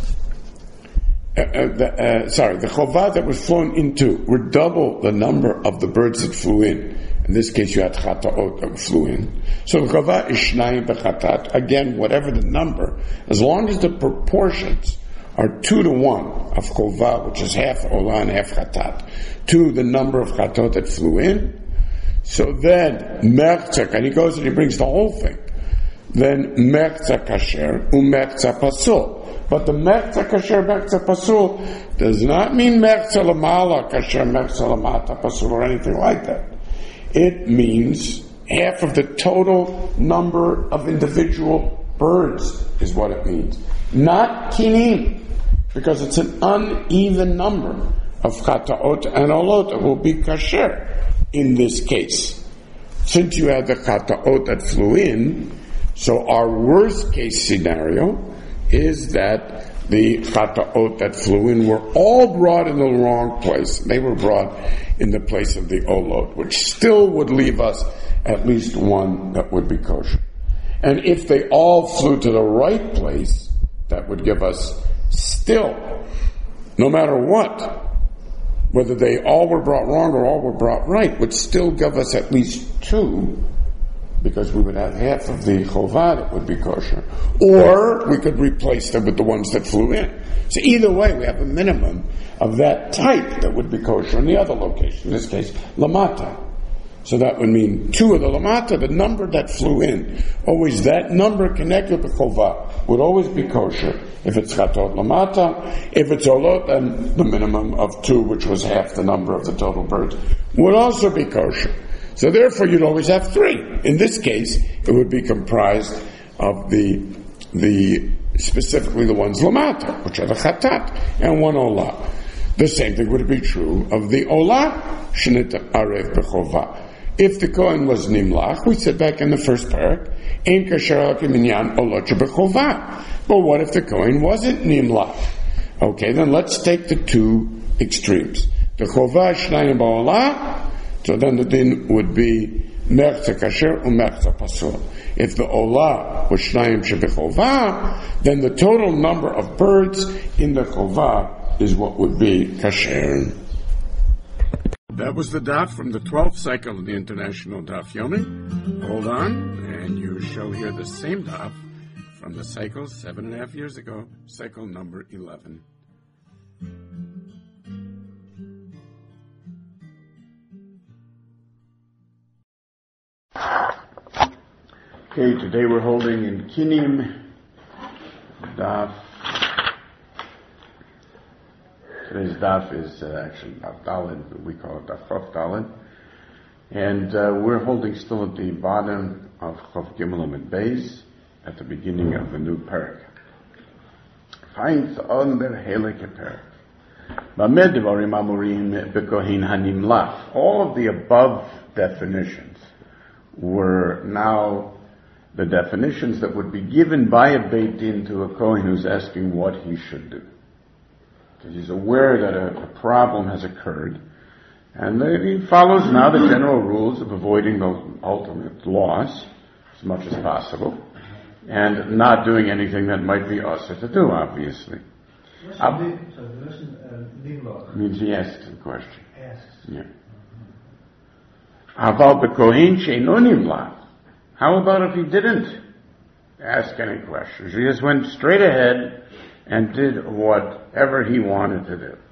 the chova that was flown into were double the number of the birds that flew in. In this case, you had chataot that flew in. So the chova is shnayim b'chatat. Again, whatever the number, as long as the proportions are 2-to-1 of chova, which is half olah and half chatat, to the number of chatot that flew in. So then, mektzah, and he goes and he brings the whole thing. Then, mektzah kasher, mektzah pasul. But the mektzah kasher, mektzah pasul does not mean mektzah lamala kasher, mektzah lamata pasul, or anything like that. It means half of the total number of individual birds is what it means. Not kinim, because it's an uneven number of chataot and olot that will be kasher. In this case, since you had the chataot that flew in, so our worst case scenario is that the chataot that flew in were all brought in the wrong place. They were brought in the place of the olot, which still would leave us at least one that would be kosher. And if they all flew to the right place, that would give us still, no matter what, whether they all were brought wrong or all were brought right, would still give us at least two, because we would have half of the chovah that would be kosher. Or we could replace them with the ones that flew in. So either way, we have a minimum of that type that would be kosher in the other location, in this case, lamata. So that would mean 2 of the lamata, the number that flew in. Always that number connected with chovah would always be kosher. If it's chatot lamata, if it's olot, then the minimum of 2, which was half the number of the total birds, would also be kosher. So therefore you'd always have 3. In this case, it would be comprised of the specifically the ones lamata, which are the chatat, and 1 olah. The same thing would be true of the olah, shenit arev b'chovah. If the Kohen was nimlach, we said back in the first parak, ein kasher minyan olot b'chovah. But what if the Kohen wasn't nimlach? Okay, then let's take the 2 extremes. The chovah shnayim ba'olah, so then the din would be mercha kasher u'mercha pasul. If the olah was shnayim shebechovah, then the total number of birds in the chovah is what would be kasher. That was the daf from the 12th cycle of the International Daf Yomi. Hold on, and you shall hear the same daf from the cycle 7.5 years ago, cycle number 11. Okay, today we're holding in Kinim daf. Today's daf is actually daf Daled, but we call it daf Chof Daled. And we're holding still at the bottom of Chof Gimel Amud Beis, at the beginning of the new parak. Finds on der Helike parak. All of the above definitions were now the definitions that would be given by a Beit Din to a Kohen who's asking what he should do. Because he's aware that a problem has occurred, and he follows now the general rules of avoiding the ultimate loss as much as possible, and not doing anything that might be usher to do, obviously. Means he asks the question. Yeah. How about if he didn't ask any questions? He just went straight ahead and did whatever he wanted to do.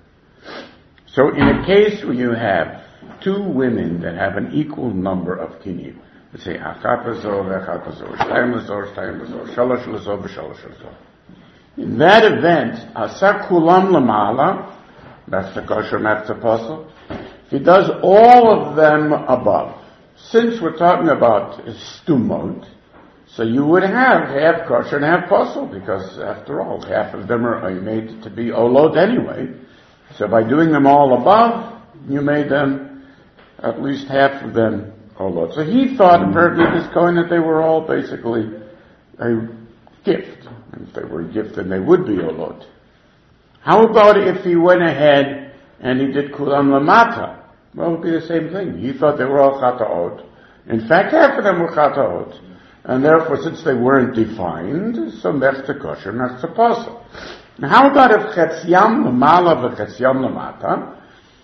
So in a case where you have 2 women that have an equal number of kinim, let's say achat lazor ve'achat lazor, shtayim lazor, shalosh lazor v'shalosh lazor. In that event, asa kulam lamala, that's the kosher matzah puzzle. If he does all of them above, since we're talking about stumot, so you would have half kosher and half puzzle, because after all, half of them are made to be olot anyway. So by doing them all above, you made them, at least half of them, olot. So he thought, apparently, this Kohen, that they were all basically a gift. And if they were a gift, then they would be olot. How about if he went ahead and he did kulam lamata? Well, it would be the same thing. He thought they were all chataot. In fact, half of them were chataot. And therefore, since they weren't defined, so mechta kosher, mechta pasul. Now, how about if chetziam lamala v'chetziam lamata?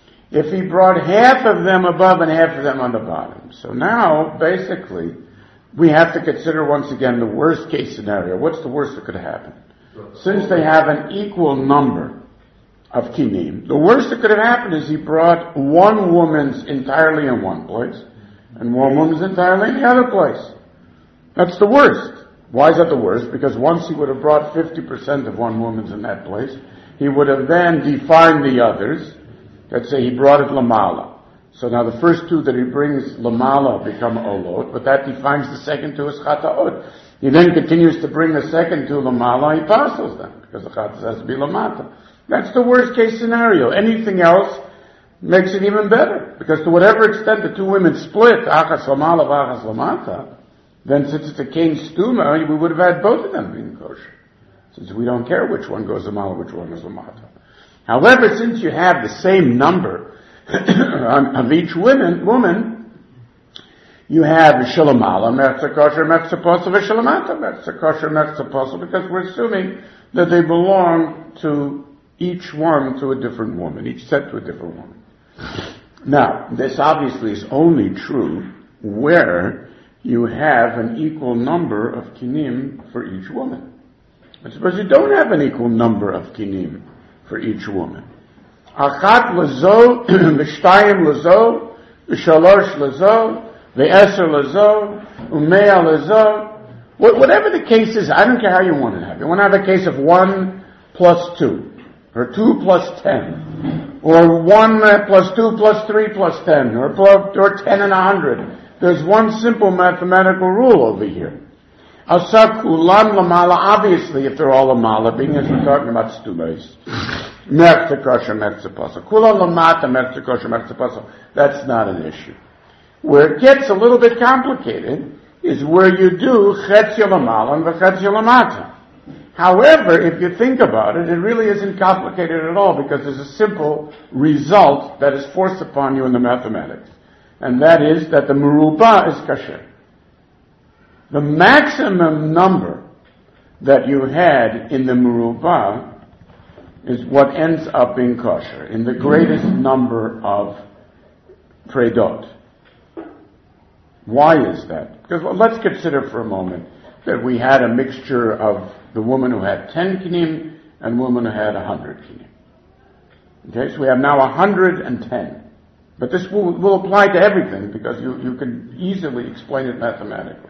If he brought half of them above and half of them on the bottom. So now, basically, we have to consider once again the worst case scenario. What's the worst that could happen? Since they have an equal number of kinim, the worst that could have happened is he brought one woman's entirely in one place, and one woman's entirely in the other place. That's the worst. Why is that the worst? Because once he would have brought 50% of one woman's in that place, he would have then defined the others. Let's say he brought it lamala. So now the first 2 that he brings lamala become olot, but that defines the second 2 as chataot. He then continues to bring the second 2 lamala, he passes them, because the chatas has to be lamata. That's the worst case scenario. Anything else makes it even better, because to whatever extent the 2 women split, achas lamala v'achas lamata, then since it's a kain stuma, we would have had both of them being kosher. Since we don't care which one goes lamala, which one is lamata. However, since you have the same number of each woman, you have shalamala, mechza kosher, mechza pasul, v'shalamata, mechza kosher, mechza pasul, because we're assuming that they belong to each one to a different woman, each set to a different woman. Now, this obviously is only true where you have an equal number of kinim for each woman. But suppose you don't have an equal number of kinim for each woman. Achat lazo, v'shtayim lazo, Shalosh lezo, ve'eser lezo, umea lezo. Whatever the case is, I don't care how you want to have it. You want to have a case of 1 plus 2, or 2 plus 10, or 1 plus 2 plus 3 plus 10, or 10 and 100. There's one simple mathematical rule over here. Asa kulam lamala, obviously if they're all lamala, being as we're talking about stubays. Mertze kosher, mertze pasal. Kulam lamata, mertze kosher, mertze pasal. That's not an issue. Where it gets a little bit complicated is where you do chetzia lamala and v'chetzia lamata. However, if you think about it, it really isn't complicated at all because there's a simple result that is forced upon you in the mathematics. And that is that the merubah is kasher. The maximum number that you had in the merubah is what ends up being kosher, in the greatest number of predot. Why is that? Because let's consider for a moment that we had a mixture of the woman who had 10 kinim and woman who had 100 kinim. Okay, so we have now 110. But this will apply to everything because you can easily explain it mathematically.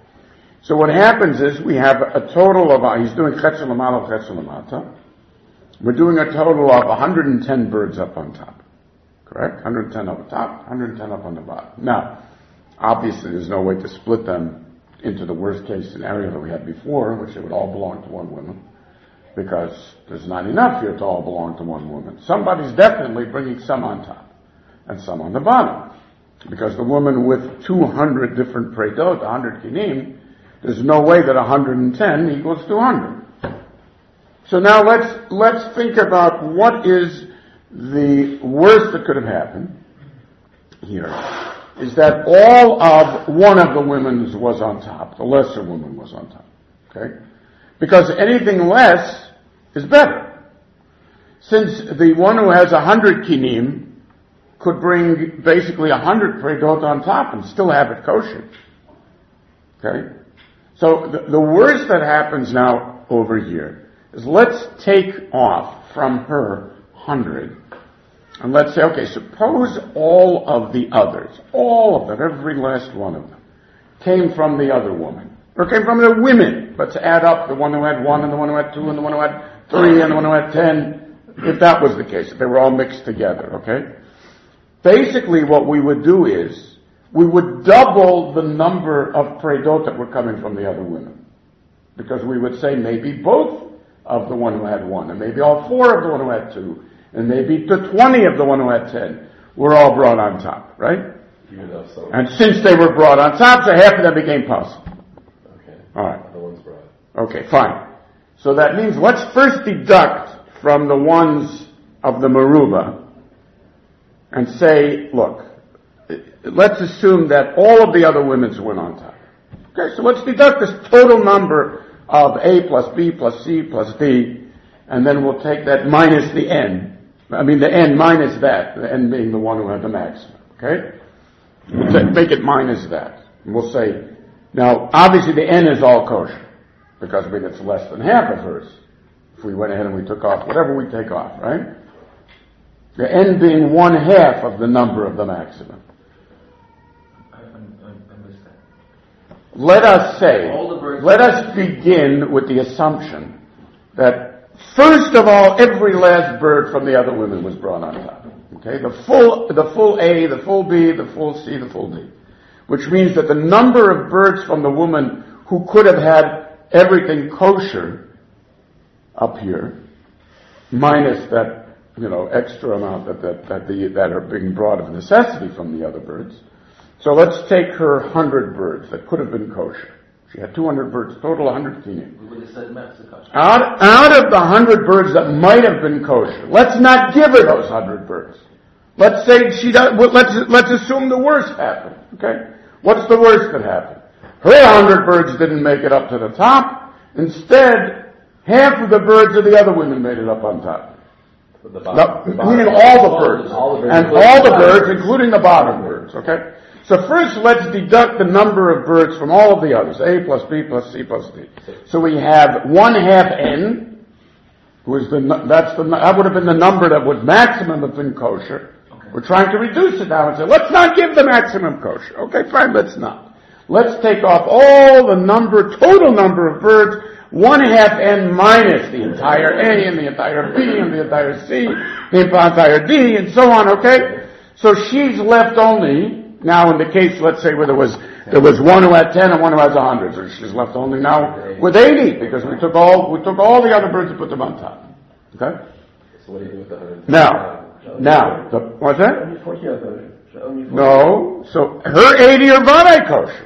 So what happens is we have a total of, he's doing chetzah lamala, chetzah lamata. We're doing a total of 110 birds up on top. Correct? 110 up on top, 110 up on the bottom. Now, obviously there's no way to split them into the worst case scenario that we had before, which they would all belong to one woman, because there's not enough here to all belong to one woman. Somebody's definitely bringing some on top and some on the bottom. Because the woman with 200 different predot, 100 kinim, there's no way that 110 equals 200. So now let's think about what is the worst that could have happened here. Is that all of one of the women was on top. The lesser woman was on top. Okay? Because anything less is better. Since the one who has 100 kinim could bring basically 100 predot on top and still have it kosher. Okay? So the worst that happens now over here is let's take off from her 100 and let's say, okay, suppose all of the others, all of them, every last one of them, came from the other woman, or came from the women, but to add up the one who had 1 and the one who had 2 and the one who had 3 and the one who had 10, if that was the case, if they were all mixed together, okay? Basically what we would do is, we would double the number of predot that were coming from the other women. Because we would say maybe both of the one who had 1, and maybe all 4 of the one who had 2, and maybe the 20 of the one who had 10 were all brought on top, right? And since they were brought on top, so half of them became possible. Okay. Alright. The ones brought. Okay, fine. So that means let's first deduct from the ones of the Meruba and say, look, let's assume that all of the other women's went on top. Okay, so let's deduct this total number of A plus B plus C plus D, and then we'll take that minus the N. The N minus that, the N being the one who had the maximum. Okay? We'll make it minus that. And we'll say, now, obviously the N is all kosher, because it's less than half of hers. If we went ahead and we took off whatever we take off, right? The N being 1/2 of the number of the maximum. I missed that. Let us begin with the assumption that first of all, every last bird from the other women was brought on top. Okay? The full A, the full B, the full C, the full D. Which means that the number of birds from the woman who could have had everything kosher up here, minus that, extra amount that are being brought of necessity from the other birds. So let's take her 100 birds that could have been kosher. She had 200 birds, total 100 kinim. We would have said Mexico. Out of the 100 birds that might have been kosher, let's not give her those 100 birds. Let's say let's assume the worst happened. Okay? What's the worst that happened? Her 100 birds didn't make it up to the top. Instead, half of the birds of the other women made it up on top. Meaning all the birds. And all the birds, including the bottom birds. Okay? So first let's deduct the number of birds from all of the others. A plus B plus C plus D. So we have 1/2 N, that would have been the number that would maximum have been kosher. Okay. We're trying to reduce it down and say, let's not give the maximum kosher. Okay, fine, let's not. Let's take off all the total number of birds, 1/2 n minus the entire A and the entire B and the entire C, the entire D, and so on, okay? So she's left only, now in the case, let's say, where there was one who had 10 and one who has 100, so she's left only now with 80, because we took all the other birds and put them on top. Okay? So what do you do with the 100? Now, what's that? No, so her 80 are vadai kosher.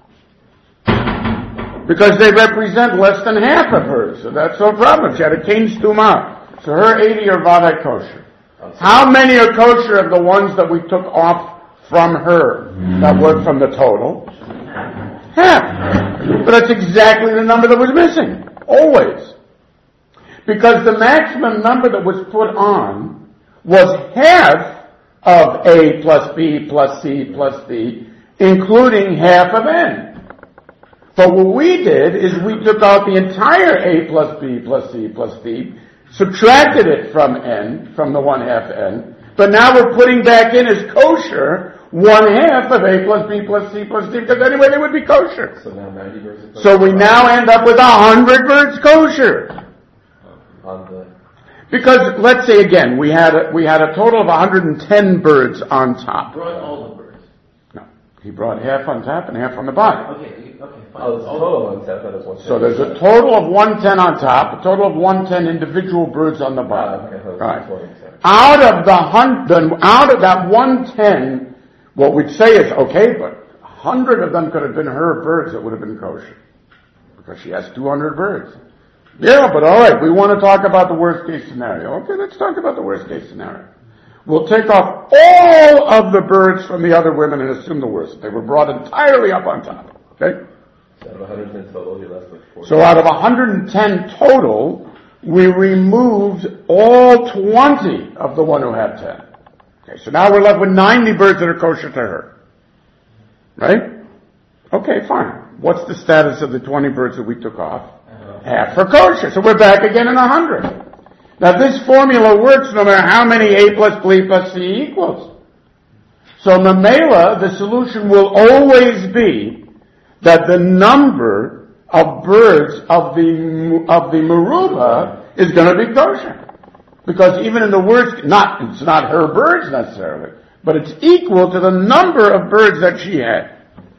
Because they represent less than half of hers, so that's no problem. She had a kain stuma, so her 80 are vadai kosher. How many are kosher of the ones that we took off from her that were from the total? Half. But that's exactly the number that was missing. Always. Because the maximum number that was put on was half of A plus B plus C plus D, including half of N. But what we did is we took out the entire A plus B plus C plus D, subtracted it from N, from the 1/2 N, but now we're putting back in as kosher 1/2 of A plus B plus C plus D, because anyway they would be kosher. So now 90 birds are kosher. So we now end up with 100 birds kosher. Because let's say again, we had a total of 110 birds on top. Brought all the birds. No, he brought half on top and half on the bottom. Okay, fine. Oh, there's a total of 110, that is 110. So there's a total of 110 on top, a total of 110 individual birds on the bottom. Right. Out of that 110, what we'd say is, okay, but 100 of them could have been her birds that would have been kosher. Because she has 200 birds. Yeah, but alright, we want to talk about the worst case scenario. Okay, let's talk about the worst case scenario. We'll take off all of the birds from the other women and assume the worst. They were brought entirely up on top. Okay? So out of 110 total, you're left with 40. So out of 110 total, we removed all 20 of the one who had 10. Okay, so now we're left with 90 birds that are kosher to her. Right? Okay, fine. What's the status of the 20 birds that we took off? Half for kosher. So we're back again in 100. Now this formula works no matter how many A plus B plus C equals. So Mamela, the solution will always be that the number of birds of the Meruba is going to be kosher. Because even in the worst, it's not her birds necessarily, but it's equal to the number of birds that she had.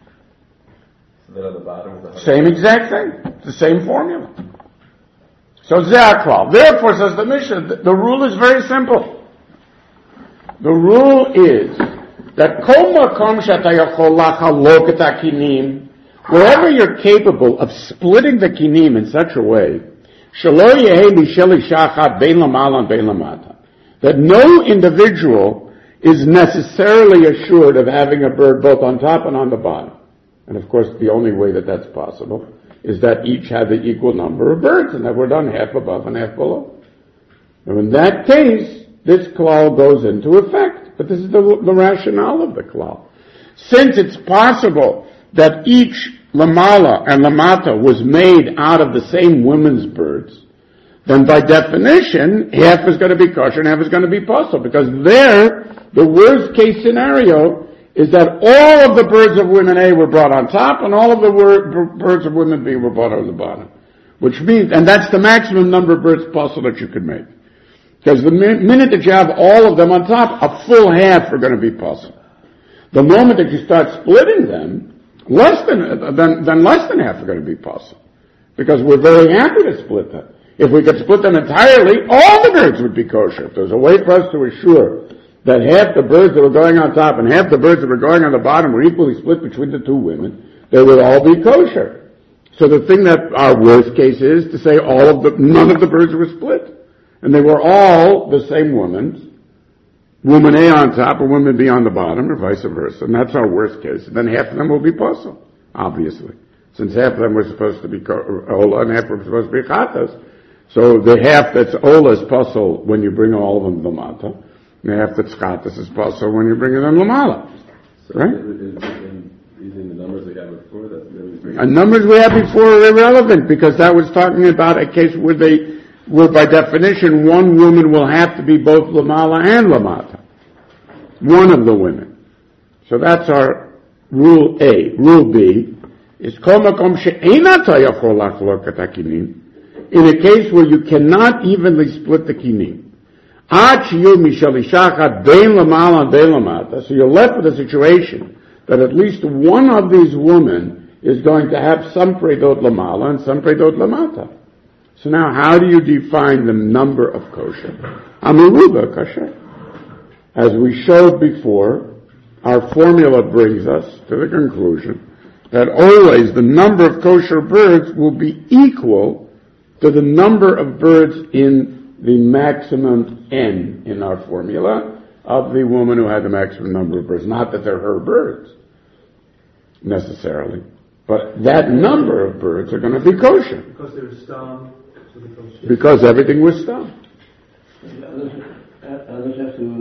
So then on the bottom is 100. Same exact thing. It's the same formula. So Zakral. Therefore, says the Mishnah, the rule is very simple. The rule is that Kol Makom Shata Yachol Lachalok Et HaKinim, wherever you're capable of splitting the kinim in such a way, Shelo Yehei Mishel Isha Achat Bein Lamala and Bein Lamata, that no individual is necessarily assured of having a bird both on top and on the bottom. And of course, the only way that that's possible is that each had the equal number of birds, and that we're done half above and half below. And in that case, this klal goes into effect. But this is the rationale of the klal. Since it's possible that each lamala and lamata was made out of the same women's birds, then by definition, half is going to be kosher and half is going to be possible. Because there, the worst case scenario is that all of the birds of women A were brought on top and all of the birds of women B were brought on the bottom. Which means, and that's the maximum number of birds possible that you could make. Because the minute that you have all of them on top, a full half are going to be possible. The moment that you start splitting them, less than half are going to be possible. Because we're very happy to split them. If we could split them entirely, all the birds would be kosher. If there's a way for us to assure that half the birds that were going on top and half the birds that were going on the bottom were equally split between the two women, they would all be kosher. So the thing that our worst case is to say none of the birds were split. And they were all the same woman's. Woman A on top and woman B on the bottom, or vice versa. And that's our worst case. And then half of them will be possible, obviously. Since half of them were supposed to be Ola and half were supposed to be Chatas. So the half that's Ola is possible when you bring all of them Lamata. And the half that's Chatas is possible when you bring them Lamala. Right? Using the numbers we had before, the numbers we had before are irrelevant because that was talking about a case where by definition one woman will have to be both Lamala and Lamata. one of the women. So that's our rule A. Rule B is kol makom she'ena tayachol lachlok et hakinim, in a case where you cannot evenly split the kinim. Ad shiyu mishal isha achat bein lamala and bein lamata, so you're left with a situation that at least one of these women is going to have some predot lamala and some predot lamata. So now how do you define the number of kosher? Amaruba kosher. As we showed before, our formula brings us to the conclusion that always the number of kosher birds will be equal to the number of birds in the maximum N in our formula of the woman who had the maximum number of birds. Not that they're her birds, necessarily. But that number of birds are going to be kosher. Because they were stam, so they kosher. Because everything was stam. Others have to,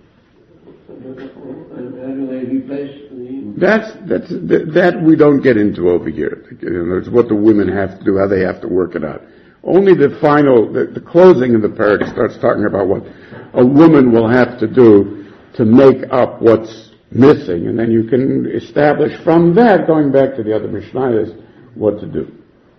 how do they replace That we don't get into over here. It's what the women have to do, how they have to work it out. Only the closing of the parak starts talking about what a woman will have to do to make up what's missing, and then you can establish from that, going back to the other Mishnayos, what to do.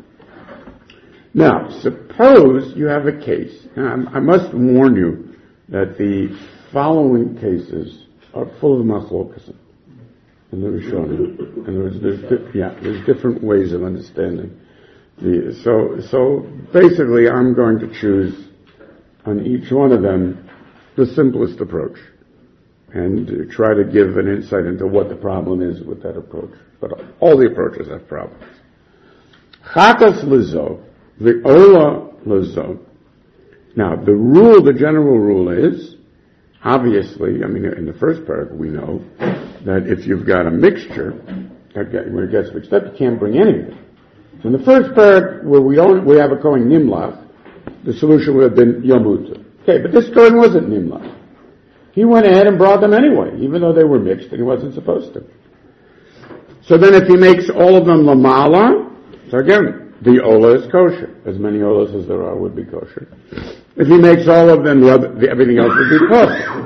Now, suppose you have a case, and I must warn you that the following cases are full of machlokas in the Rishonim, and there's different ways of understanding. So basically, I'm going to choose on each one of them the simplest approach, and try to give an insight into what the problem is with that approach. But all the approaches have problems. Chatas lizo, the ola lizo. Now, the general rule is, obviously, in the first parak we know that if you've got a mixture, when it gets mixed up, you can't bring anything. So in the first parak, where we have a Kohen Nimlach, the solution would have been Yomutu. Okay, but this Kohen wasn't Nimlach. He went ahead and brought them anyway, even though they were mixed and he wasn't supposed to. So then if he makes all of them Lamala, so again, the Ola is kosher. As many Olas as there are would be kosher. If he makes all of them, everything else would be kosher.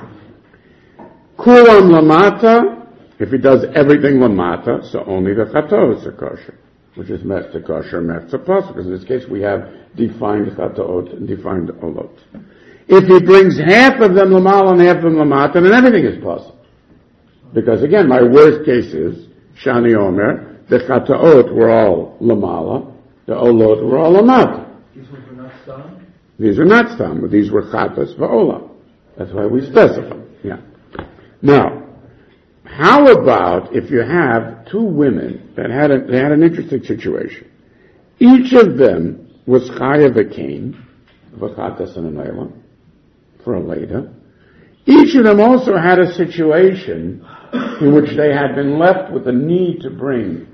Kulam Lamata, if he does everything Lamata, so only the Chatos are kosher, which is Metzah kosher, Metzah plus, because in this case we have defined Chataot and defined Olot. If he brings half of them Lamala and half of them Lamata, then everything is possible. Because again, my worst case is, Shani Omer, the Chataot were all Lamala, the Olot were all Lamata. These ones were not stam? These are not stam, but these were Chatas Va'ola. That's why we specify. Yeah. Now, how about if you have two women that had an interesting situation? Each of them was Chayav a Kain, V'chatas and an Eilah, for a later. Each of them also had a situation in which they had been left with a need to bring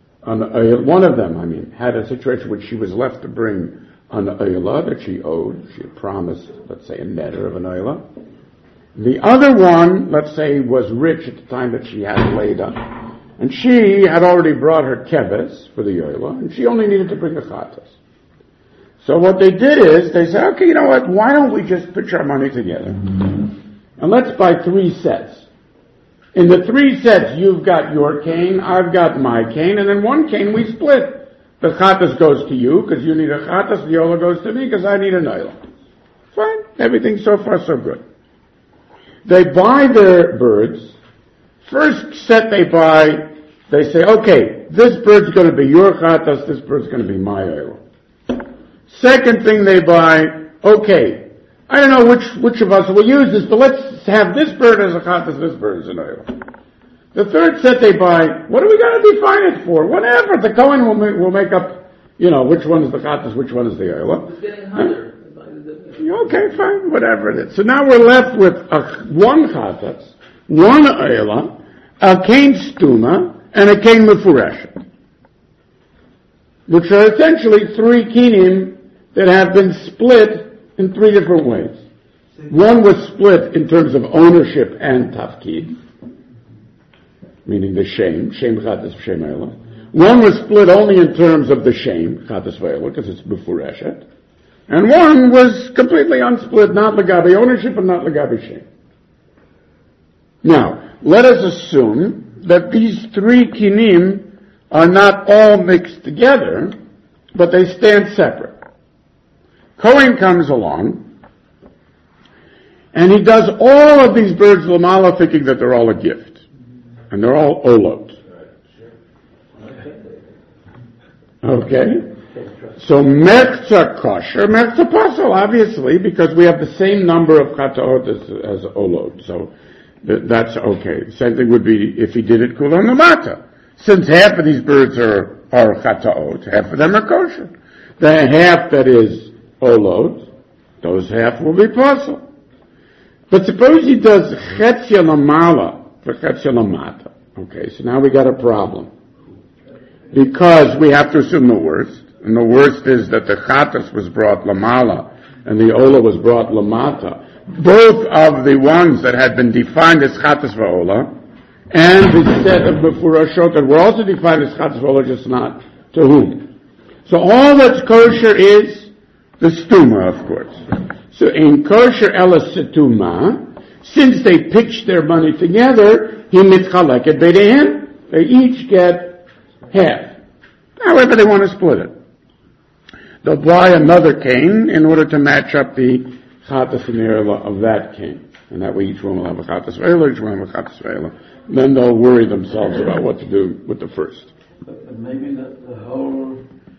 one of them, had a situation which she was left to bring an Eilah that she owed. She had promised, let's say, a netter of an Eilah. The other one, let's say, was rich at the time that she had Leda, and she had already brought her keves for the Eilah, and she only needed to bring the chatas. So what they did is, they said, okay, you know what, why don't we just put our money together? And let's buy 3 sets. In the 3 sets, you've got your cane, I've got my cane, and then 1 cane we split. The chatas goes to you, because you need a chatas, the Eilah goes to me, because I need an Eilah. Fine, everything so far so good. They buy their birds. First set they buy, they say, okay, this bird's going to be your chatas, this bird's going to be my Eilah. Second thing they buy, okay, I don't know which of us will use this, but let's have this bird as a chatas, this bird as an Eilah. The third set they buy, what are we going to define it for? Whatever, the Kohen will make up, which one is the chatas, which one is the Eilah. It's getting harder. Okay, fine, whatever it is. So now we're left with 1 chatas, 1 Eilah, a kain stuma, and a kain mefureshet, which are essentially 3 kinim that have been split in 3 different ways. One was split in terms of ownership and tafkid, meaning the shem chatas, shem Eilah. One was split only in terms of the shem chatas v'Eilah, because it's mefureshet. And one was completely unsplit, not legabi ownership and not legabi shem. Now, let us assume that these three kinim are not all mixed together, but they stand separate. Kohen comes along, and he does all of these birds lamala thinking that they're all a gift. And they're all olot. Okay? So mechza kosher, mechza pasul, obviously, because we have the same number of chataot as olot. So that's okay. Same thing would be if he did it kulan lamata. Since half of these birds are chataot, half of them are kosher. The half that is olot, those half will be pasul. But suppose he does chetzia lamala for chetzia lamata. Okay, so now we got a problem. Because we have to assume the worst. And the worst is that the chatas was brought lamala and the ola was brought lamata. Both of the ones that had been defined as chatas va'ola and the set of mefurashot that were also defined as chatas va'ola, just not to whom. So all that's kosher is the stuma, of course. So in kosher ela setuma, since they pitched their money together, he mitchaleket beidehem, they each get half. However they want to split it. They'll buy another cane in order to match up the chatas v'neirah of that cane. And that way each one will have a chatas v'neirah, each one will have a chatas v'neirah. Then they'll worry themselves about what to do with the first. But maybe the whole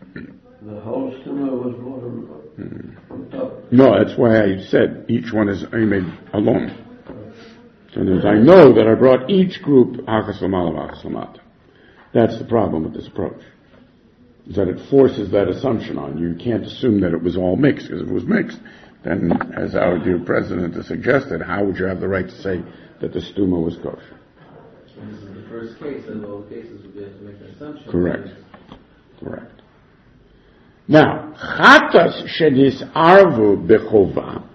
stuma was brought on top. No, that's why I said each one is made alone. So as I know that I brought each group achas lamala v'achas lamata. That's the problem with this approach. Is that it forces that assumption on you. You can't assume that it was all mixed, because if it was mixed, then, as our dear president has suggested, how would you have the right to say that the stuma was kosher? This is the first case, and all cases would be able to make an assumption. Correct. Now, chatas shedis arvu bechova.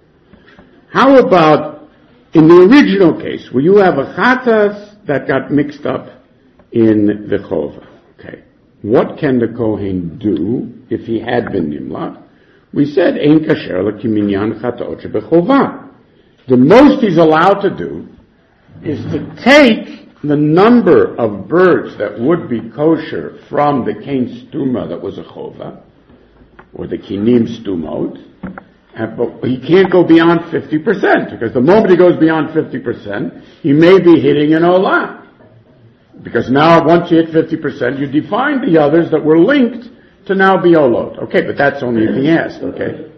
How about in the original case, where you have a chatas that got mixed up in the chova? Okay. What can the Kohen do if he had been nimla? We said, ein kasher l'kiminyan chataot shebechova. The most he's allowed to do is to take the number of birds that would be kosher from the kain stuma that was a chova, or the kinim stumot, but he can't go beyond 50%, because the moment he goes beyond 50%, he may be hitting an olah. Because now, once you hit 50%, you define the others that were linked to now be olot. Okay, but that's only if he asked, okay?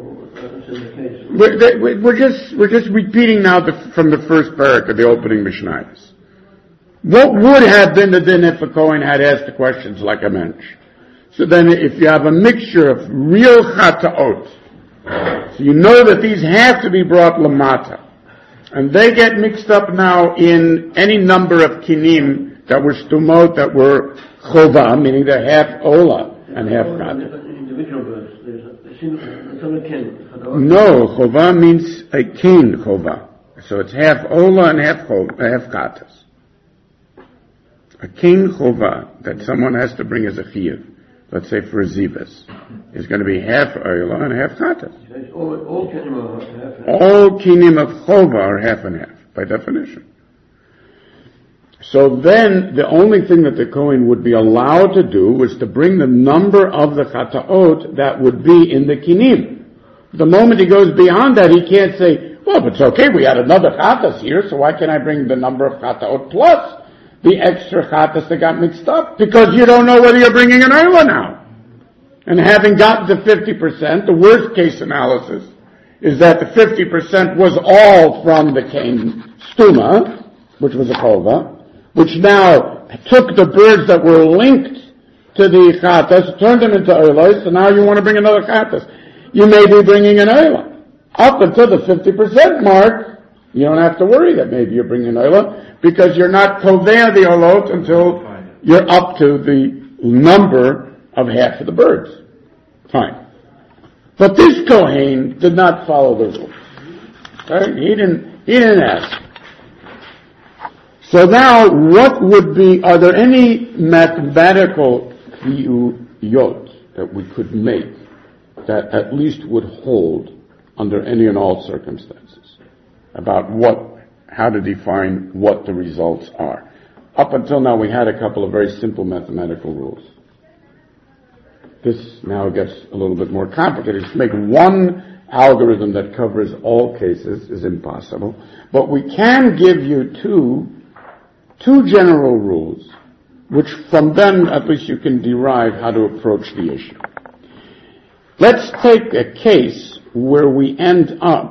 We're just repeating now from the first parak of the opening Mishnayos. What would have been the din if a Kohen had asked the questions like a mensch? So then if you have a mixture of real chataot, so you know that these have to be brought lamata, and they get mixed up now in any number of kinim that were stumot, that were chova, meaning they're half ola and half chata. Individual birds, there's a kin. No, chova means a kin chova. So it's half ola and half chatas. A kin chova that someone has to bring as a chiyuv, let's say for a zivas, is going to be half ola and half chatas. All kinim are half. All kinim of chova are half and half, by definition. So then, the only thing that the Kohen would be allowed to do was to bring the number of the chataot that would be in the kinim. The moment he goes beyond that, he can't say, well, but it's okay, we had another chatas here, so why can't I bring the number of chataot plus the extra chatas that got mixed up? Because you don't know whether you're bringing an oila now. And having gotten to 50%, the worst case analysis is that the 50% was all from the kain stuma, which was a chova, which now took the birds that were linked to the chatas, turned them into oilos, and now you want to bring another chatas. You may be bringing an oila. Up until the 50% mark, you don't have to worry that maybe you're bringing an oila, because you're not kovea the olot until you're up to the number of half of the birds. Fine. But this Kohen did not follow the rules. Right? He didn't ask. So now, what would be, are there any mathematical yot that we could make that at least would hold under any and all circumstances about what how to define what the results are. Up until now, we had a couple of very simple mathematical rules. This now gets a little bit more complicated. To make one algorithm that covers all cases is impossible. But we can give you two general rules, which from them at least you can derive how to approach the issue. Let's take a case where we end up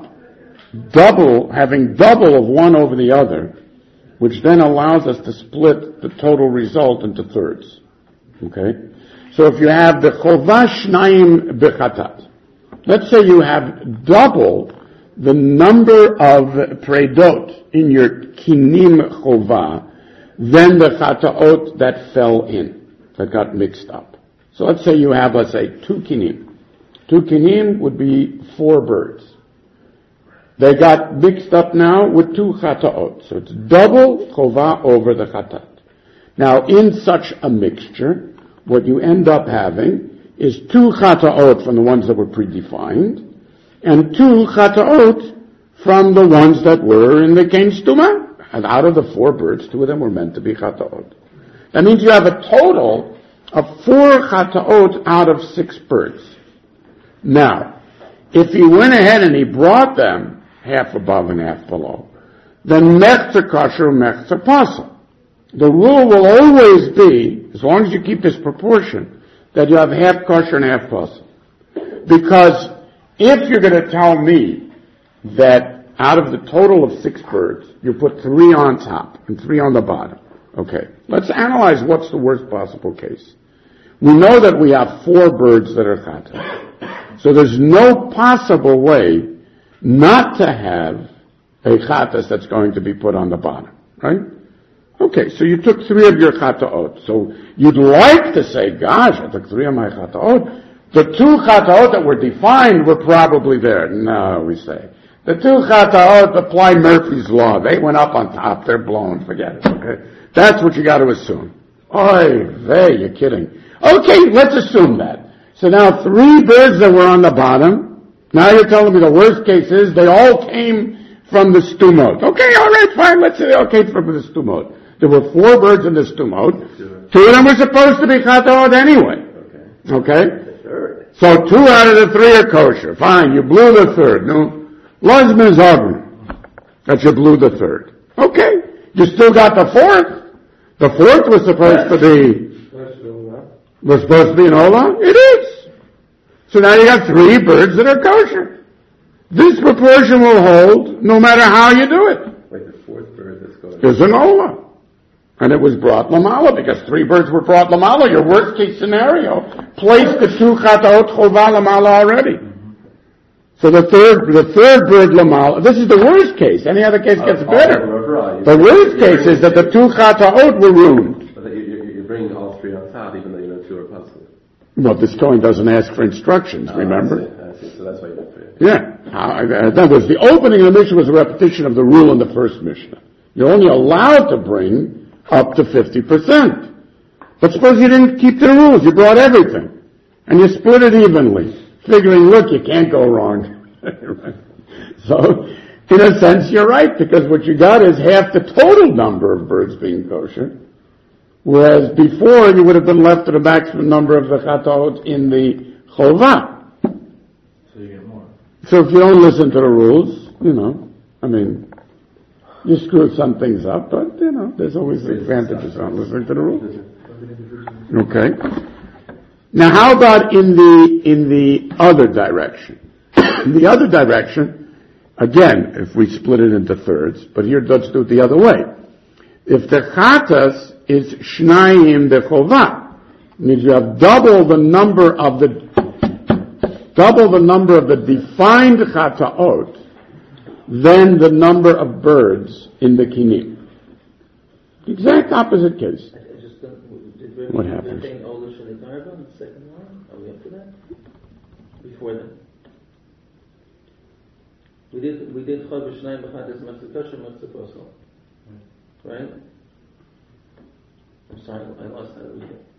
having double of one over the other, which then allows us to split the total result into thirds. Okay? So if you have the chovah shnayim bechatat, let's say you have double the number of predot in your kinim chovah than the chataot that fell in, that got mixed up. So let's say you have, two kinim. Two kinim would be 4 birds. They got mixed up now with 2 chataot. So it's double chovah over the chatat. Now in such a mixture, what you end up having is 2 chataot from the ones that were predefined, and 2 chataot from the ones that were in the Kain Stuma. And out of the 4 birds, 2 of them were meant to be chataot. That means you have a total of 4 chataot out of 6 birds. Now, if he went ahead and he brought them half above and half below, then mechzer kosher, mechzer pasel. The rule will always be, as long as you keep this proportion, that you have half kosher and half pasel. Because if you're going to tell me that out of the total of 6 birds, you put 3 on top and 3 on the bottom. Okay, let's analyze what's the worst possible case. We know that we have 4 birds that are chata. So there's no possible way not to have a chatas that's going to be put on the bottom, right? Okay, so you took 3 of your chataot. So you'd like to say, gosh, I took 3 of my chataot. The 2 chataot that were defined were probably there. No, we say. The 2 chataot apply Murphy's Law. They went up on top. They're blown. Forget it, okay? That's what you got to assume. Oy vey, you're kidding. Okay, let's assume that. So now 3 birds that were on the bottom, now you're telling me the worst case is they all came from the stumot. Okay, all right, fine, let's say they all came from the stumot. There were 4 birds in the stumot. 2 of them were supposed to be chataot anyway. Okay? So 2 out of the 3 are kosher. Fine, you blew the 3rd. No, Lozman Zogman, that you blew the 3rd. Okay, you still got the 4th. The 4th was supposed to be an olah? It is. So now you got 3 birds that are kosher. This proportion will hold no matter how you do it. Like the 4th bird that's going There's an olah. And it was brought lamala because 3 birds were brought lamala. Your worst case scenario placed the 2 chataot chovah lamala already. So the third bird lamala, this is the worst case. Any other case gets better. The worst case is that the 2 chataot were ruined. You're bringing all 3 on top, even though you know 2 are possible. Well, this Kohen doesn't ask for instructions, remember? I see. So that's why you went for it. Yeah. That was the opening of the Mishnah was a repetition of the rule in the first Mishnah. You're only allowed to bring up to 50%. But suppose you didn't keep the rules, you brought everything. And you split it evenly. Figuring, look, you can't go wrong. So, in a sense, you're right, because what you got is half the total number of birds being kosher, whereas before you would have been left to the maximum number of the chataot in the chovah. So you get more. So if you don't listen to the rules, you screw some things up, but, there's always advantages on listening to the rules. Okay. Now how about in the other direction? In the other direction, again, if we split it into thirds, but here let's do it the other way. If the chatas is shnayim bechovah, means you have double the number of the defined chataot than the number of birds in the kinim. The exact opposite case. What happens? The second one, are we up to that? Before that, we did chol b'shnayim b'chatas mechzer kosher mechzer pasel, right? I'm sorry, I lost that over here.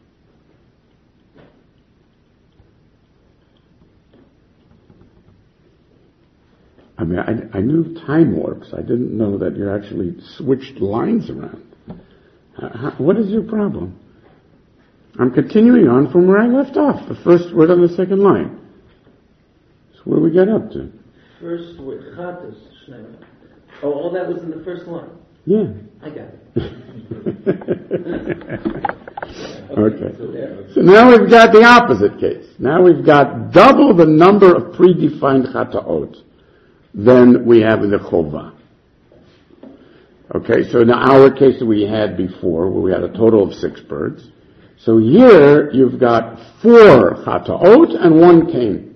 I mean, I knew time warps. I didn't know that you actually switched lines around. What is your problem? I'm continuing on from where I left off. The first word on the second line. That's where we get up to. First word, chatas, shnei. Oh, all that was in the first line. Yeah. I got it. Okay. So now we've got the opposite case. Now we've got double the number of predefined chataot than we have in the chovah. Okay, so in our case that we had before, where we had a total of 6 birds, so here you've got 4 chataot and 1 kain.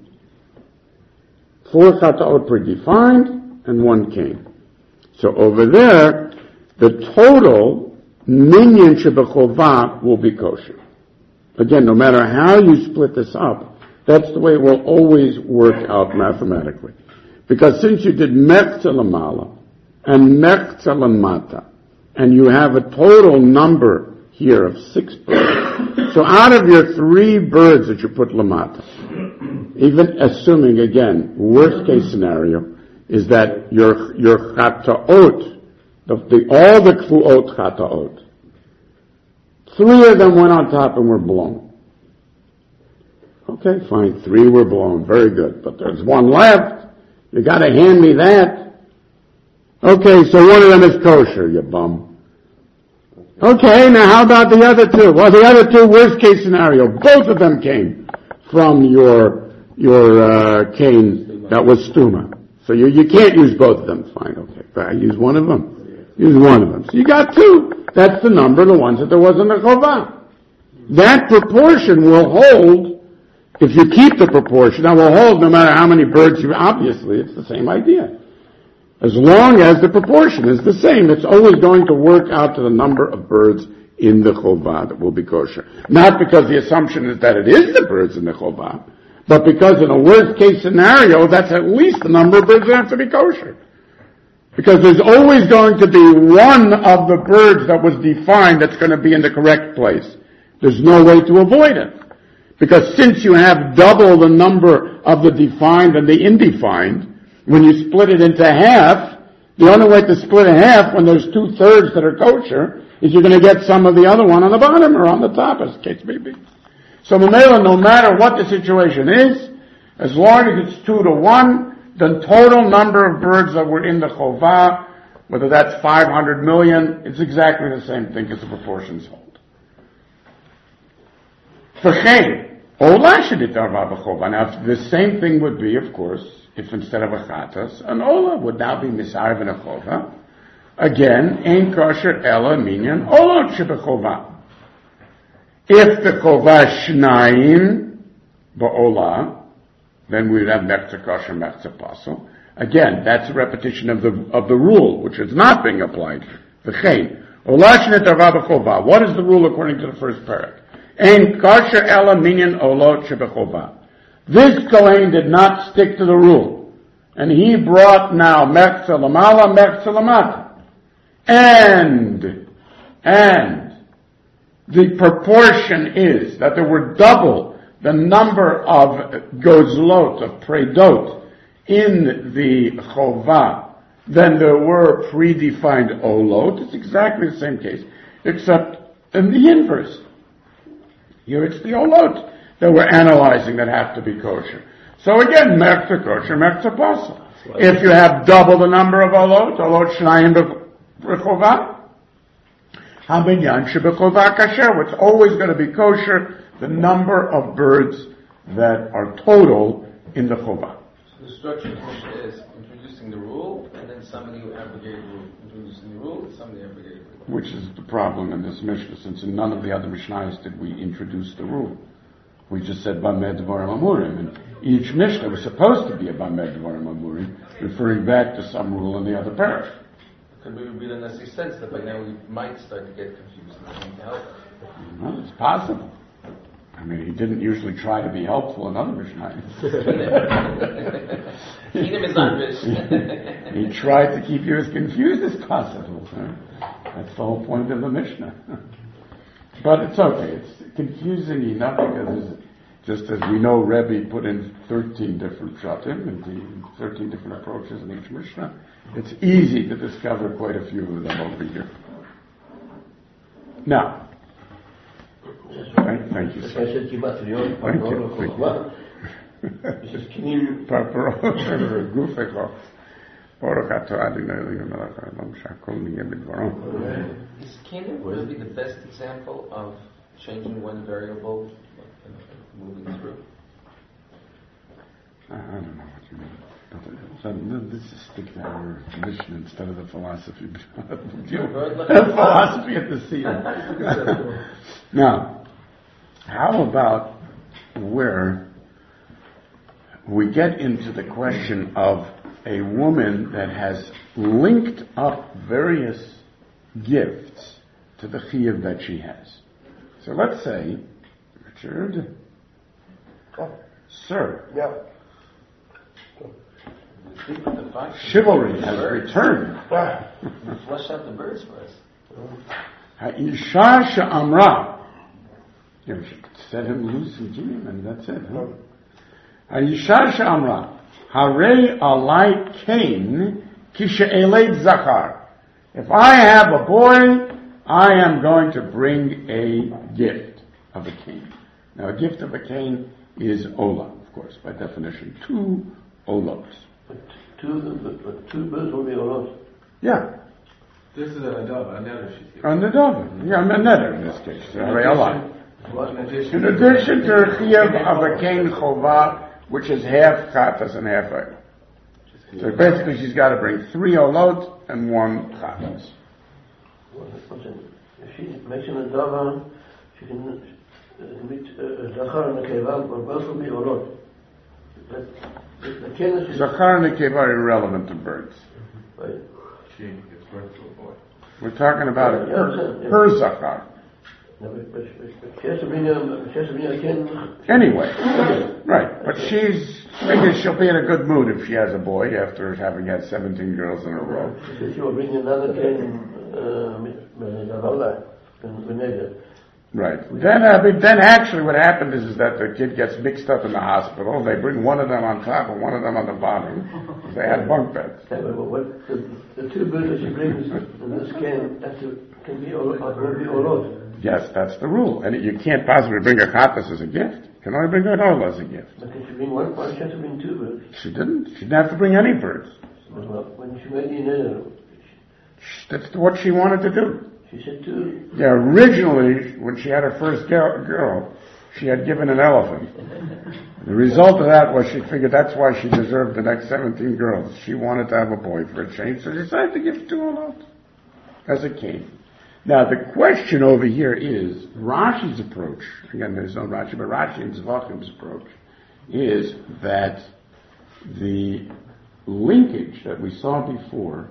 4 chataot predefined and 1 kain. So over there, the total minyan shebechovah will be kosher. Again, no matter how you split this up, that's the way it will always work out mathematically. Because since you did mechza lamala and mechza lamata, and you have a total number here of 6 birds, so out of your 3 birds that you put lamata, even assuming, again, worst case scenario, is that your chataot, all the kfuot chataot, 3 of them went on top and were blown. Okay, fine, 3 were blown, very good, but there's 1 left. You gotta hand me that. Okay, so 1 of them is kosher, you bum. Okay, now how about the other 2? Well, the other 2, worst case scenario, both of them came from your cane that was stuma. So you can't use both of them. Fine, okay. But use one of them. Use one of them. So you got 2. That's the number of the ones that there was in the chovah. That proportion will hold, if you keep the proportion, that will hold no matter how many birds you, obviously it's the same idea. As long as the proportion is the same, it's always going to work out to the number of birds in the chovah that will be kosher. Not because the assumption is that it is the birds in the chovah, but because in a worst case scenario, that's at least the number of birds that have to be kosher. Because there's always going to be one of the birds that was defined that's going to be in the correct place. There's no way to avoid it. Because since you have double the number of the defined and the indefined, when you split it into half, the only way to split in half when there's 2/3 that are kosher is you're going to get some of the other one on the bottom or on the top, as the case may be. So Mamela, no matter what the situation is, as long as it's 2-1, the total number of birds that were in the chovah, whether that's 500 million, it's exactly the same thing as the proportions hold. Now, the same thing would be, of course, if instead of a chatas, an ola would now be misarv in a chovah. Again, ein kosher ela minyan olot shebechovah. If the chovah shnayim ba'ola, then we would have mechza kosher, mechza pasul. Again, that's a repetition of the rule, which is not being applied. V'chein ola shnetava b'chovah. What is the rule according to the first parak? Ein kosher ela minyan olot shebechovah. This Kohen did not stick to the rule, and he brought now mechza lamala, mechza lamata, and the proportion is that there were double the number of gozlot, of predot, in the chovah than there were predefined olot. It's exactly the same case, except in the inverse. Here it's the olot that we're analyzing that have to be kosher. So again, mechza kosher, mechza pasul. If you have double the number of olot shnayim b'chovah, haminyan shebechovah kasher, what's always going to be kosher, the number of birds that are total in the chovah. So the structure of the Mishnah is introducing the rule, and then somebody who abrogated the rule. Introducing the rule, somebody abrogated the rule. Which is the problem in this Mishnah, since in none of the other Mishnahs did we introduce the rule. We just said Bamed Dvarim Amurim, and each Mishnah was supposed to be a Bamed Dvarim Amurim, referring back to some rule in the other parish. Could we read in the sense that by now we might start to get confused and need to help? Well, it's possible. I mean, he didn't usually try to be helpful in other Mishnahs. He tried to keep you as confused as possible. That's the whole point of the Mishnah. But it's okay. It's confusing enough because Just as we know Rebbe put in 13 different pshatim and 13 different approaches in each Mishnah, it's easy to discover quite a few of them over here. Now, thank you, sir. Thank you. Is Kinin really the best example of changing one variable, moving through? I don't know what you mean. This is stick to our mission instead of the philosophy. Philosophy at the sea. Now, how about where we get into the question of a woman that has linked up various gifts to the chiyuv that she has. So let's say, Richard, sir, chivalry has returned. Flush out the birds for us. Ha'isha she'amra. You set him loose and give him, and that's it. Huh? Ha'isha she'amra. Harei alai kain kishe'eled zachar. If I have a boy, I am going to bring a gift of a cane. Now, a gift of a cane is ola, of course, by definition. 2 olos. But two birds will be olot. Yeah. This is a neder she's here. A neder. Yeah, a neder in this case. Harei alai. In addition to the chiyuv of a cane chova, which is half chatas and half oil. So basically she's got to bring 3 olot and 1 chatas. If she makes an adava, she can meet Zachar and Nekeva, but both will be olot. Zachar and Nekeva are irrelevant to birds. Right. She gives birth to a boy. We're talking about her Zachar. No, but she has to bring a kin. Anyway, right. But maybe she'll be in a good mood if she has a boy after having had 17 girls in a row. She will bring another kin, Right. Then actually what happened is that the kid gets mixed up in the hospital. They bring one of them on top and one of them on the bottom. They had bunk beds. The 2 birds that she brings in this can can be olot. Yes, that's the rule. And you can't possibly bring a chatas as a gift. You can only bring an ola as a gift. But if she bring one, why she has to bring 2 birds? She didn't. She didn't have to bring any birds. When she made the neder, That's what she wanted to do. she said 2. Yeah, originally, when she had her first girl, she had given an elephant. The result of that was she figured that's why she deserved the next 17 girls. She wanted to have a boy for a change, so she decided to give 2 olot as a king. Now, the question over here is, Rashi's approach, again, there's no Rashi, but Rashi and Zvachim's approach, is that the linkage that we saw before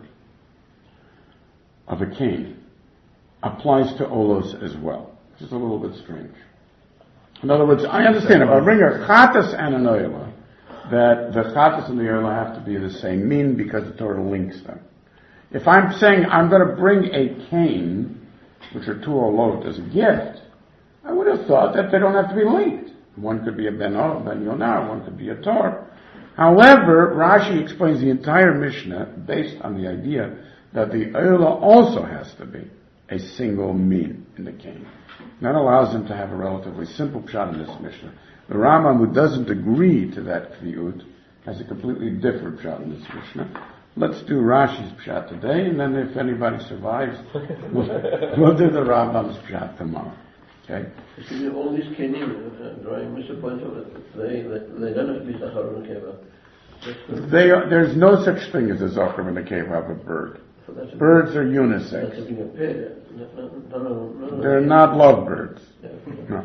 of a king applies to olos as well, which is a little bit strange. In other words, I understand if I bring a chatas and an oila, that the chatas and the oila have to be the same mean because the Torah links them. If I'm saying I'm going to bring a cane, which are 2 olot, as a gift, I would have thought that they don't have to be linked. One could be a ben Yonah, one could be a Tor. However, Rashi explains the entire Mishnah based on the idea that the oila also has to be a single mean in the cane. That allows him to have a relatively simple pshat in this Mishnah. The Rambam, who doesn't agree to that kviyut, has a completely different pshat in this Mishnah. Let's do Rashi's pshat today, and then if anybody survives, we'll do the Rambam's pshat tomorrow. Okay? See, all these kenim, drawing Mr. points out that they don't have to be Zachar and Nekeva. There's no such thing as a Zachar and a Nekeva of a bird. So Birds are unisex. That's a pair. No. They're not lovebirds. No.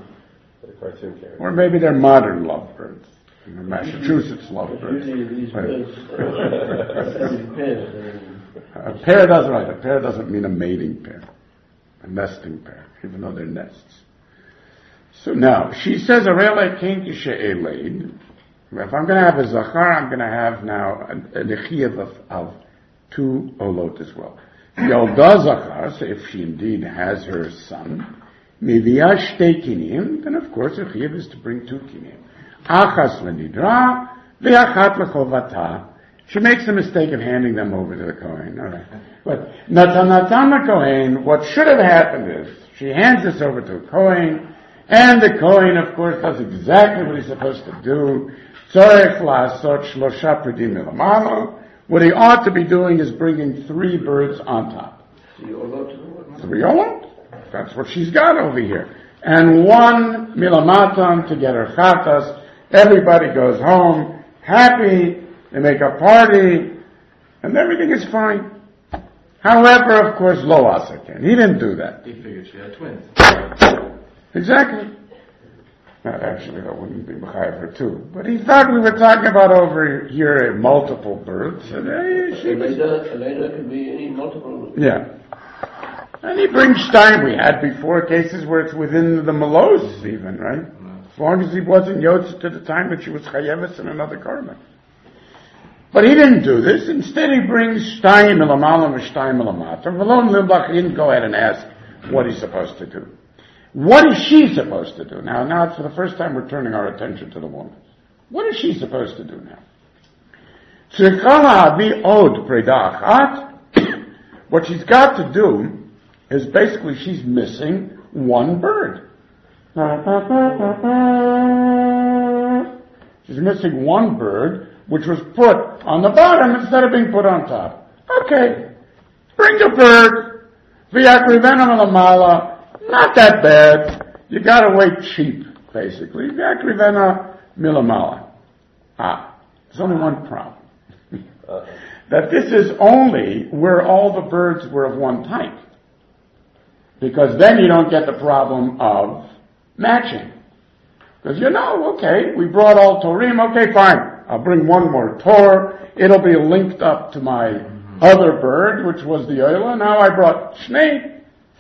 Or maybe they're modern lovebirds. Massachusetts lovebirds. Usually these birds pairs. A pair doesn't mean a mating pair, a nesting pair, even though they're nests. So now she says, "Arele kain kishe'eleid." If I'm going to have a zachar, I'm going to have now a nechiyah of 2 olot as well. Yolda zachar, so if she indeed has her son, Mivia shtei kinim, then of course her chiyuv is to bring 2 kinim. Achas lenidra, ve'achat lechovata. She makes the mistake of handing them over to the Kohen. All right. But Natan Kohen, what should have happened is, she hands this over to the Kohen, and the Kohen, of course, does exactly what he's supposed to do. Tzorech la'asot shlosha pridim milamalo. What he ought to be doing is bringing 3 birds on top. 3 olot? That's what she's got over here. And 1 milamaton to get her chatas. Everybody goes home happy. They make a party, and everything is fine. However, of course, Lo Asaken. He didn't do that. He figured she had twins. Exactly. Actually, that wouldn't be Mechayev her too. But he thought we were talking about over here multiple birds. And Elena can be any multiple. Yeah. And he brings Stein. We had before cases where it's within the Malos even, right? As long as he wasn't Yotz to the time that she was Chayeves in another karma. But he didn't do this. Instead, he brings Shtayim Milamalam and Shtayim Milamata. Velon Limbach didn't go ahead and ask what he's supposed to do. What is she supposed to do? Now it's for the first time we're turning our attention to the woman. What is she supposed to do now? What she's got to do is basically she's missing 1 bird. She's missing 1 bird, which was put on the bottom instead of being put on top. Okay, bring a bird. V'yakrivena milamala. Not that bad. You gotta wait cheap, basically. V'yakrivena milamala. There's only one problem. That this is only where all the birds were of one type. Because then you don't get the problem of matching. Because okay, we brought all Torim, okay, fine. I'll bring 1 more Tor. It'll be linked up to my other bird, which was the Oila. Now I brought Shnei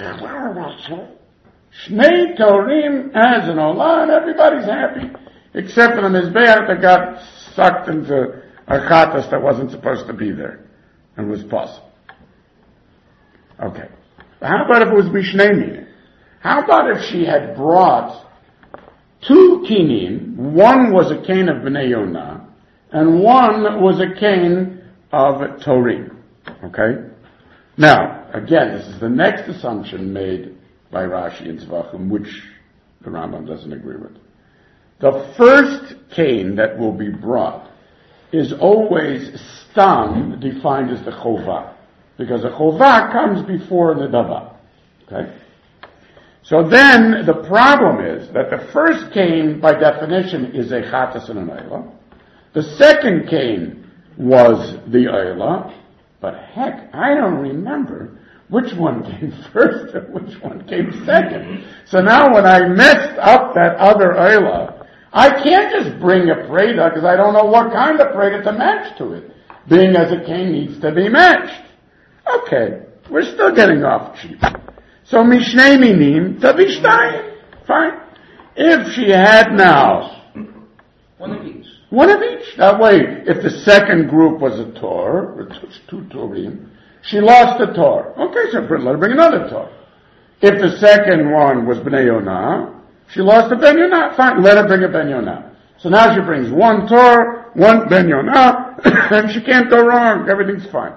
Torim as an Ola, and everybody's happy. Except for the Mizbeach that got sucked into a Chatas that wasn't supposed to be there. And was possible. Okay. But how about if it was Mishnei Minim? How about if she had brought 2 kinim, 1 was a cane of Bnei Yonah, and 1 was a cane of Torim. Okay? Now, again, this is the next assumption made by Rashi and Zvachim, which the Rambam doesn't agree with. The first cane that will be brought is always stam, defined as the chovah, because the chovah comes before the dava. Okay? So then, the problem is that the first cane, by definition, is a chatas and an oila. The second cane was the oila, but heck, I don't remember which one came first and which one came second. So now when I messed up that other oila, I can't just bring a preda because I don't know what kind of preda to match to it, being as a cane needs to be matched. Okay, we're still getting off cheap. So mishnei minim tavishtayim. Fine. If she had now 1 of each. 1 of each. That way, if the second group was a Tor, it was 2 Torim, she lost a Tor. Okay, so let her bring another Tor. If the second one was Bnei Yonah, she lost a Ben Yonah. Fine, let her bring a Ben Yonah. So now she brings 1 Tor, 1 Ben Yonah, and she can't go wrong. Everything's fine.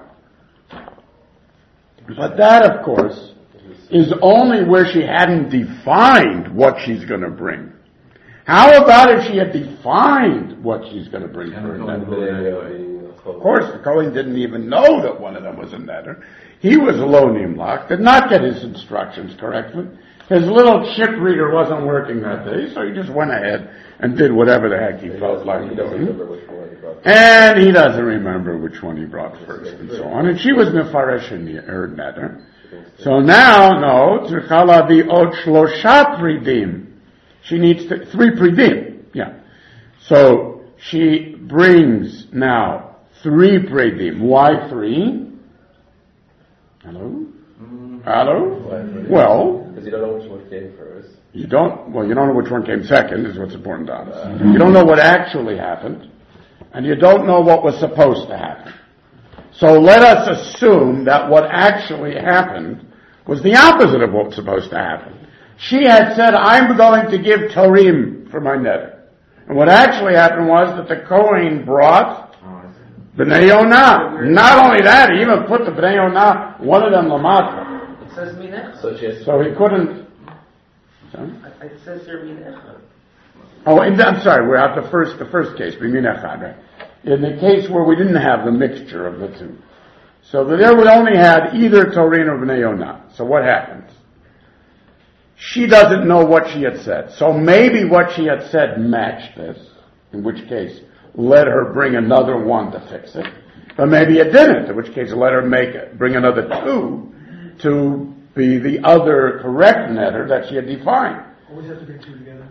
But that, of course, is only where she hadn't defined what she's going to bring. How about if she had defined what she's going to bring for her netter? Of course, the Kohen didn't even know that one of them was a netter. He was a lo nimlach, did not get his instructions correctly. His little chip reader wasn't working that day, so he just went ahead and did whatever the heck he felt like doing. And he doesn't remember which one he brought first, and so on. And she was mefaresh in her netter. So now, no, tzrichala the od shlosha pridim. She needs 3 pridim. Yeah. So she brings now 3 pridim. Why 3? Hello? Hello? Well, because you don't know which one came first. You don't know which one came second, is what's important to us. You don't know what actually happened, and you don't know what was supposed to happen. So let us assume that what actually happened was the opposite of what's supposed to happen. She had said, I'm going to give Torim for my neder. And what actually happened was that the Kohen brought B'nai Yonah. Not only that, he even put the B'nai Yonah, one of them Lamata. It says Minecha. So he couldn't. Sorry? It says here Minecha. Oh, I'm sorry, we're at the first case, B'min Echad, right? In the case where we didn't have the mixture of the two. So there we only had either Torin or B'nai Yonah. So what happens? She doesn't know what she had said. So maybe what she had said matched this, in which case let her bring another one to fix it. But maybe it didn't, in which case let her bring another two to be the other correct neder that she had defined. Always have to bring two together.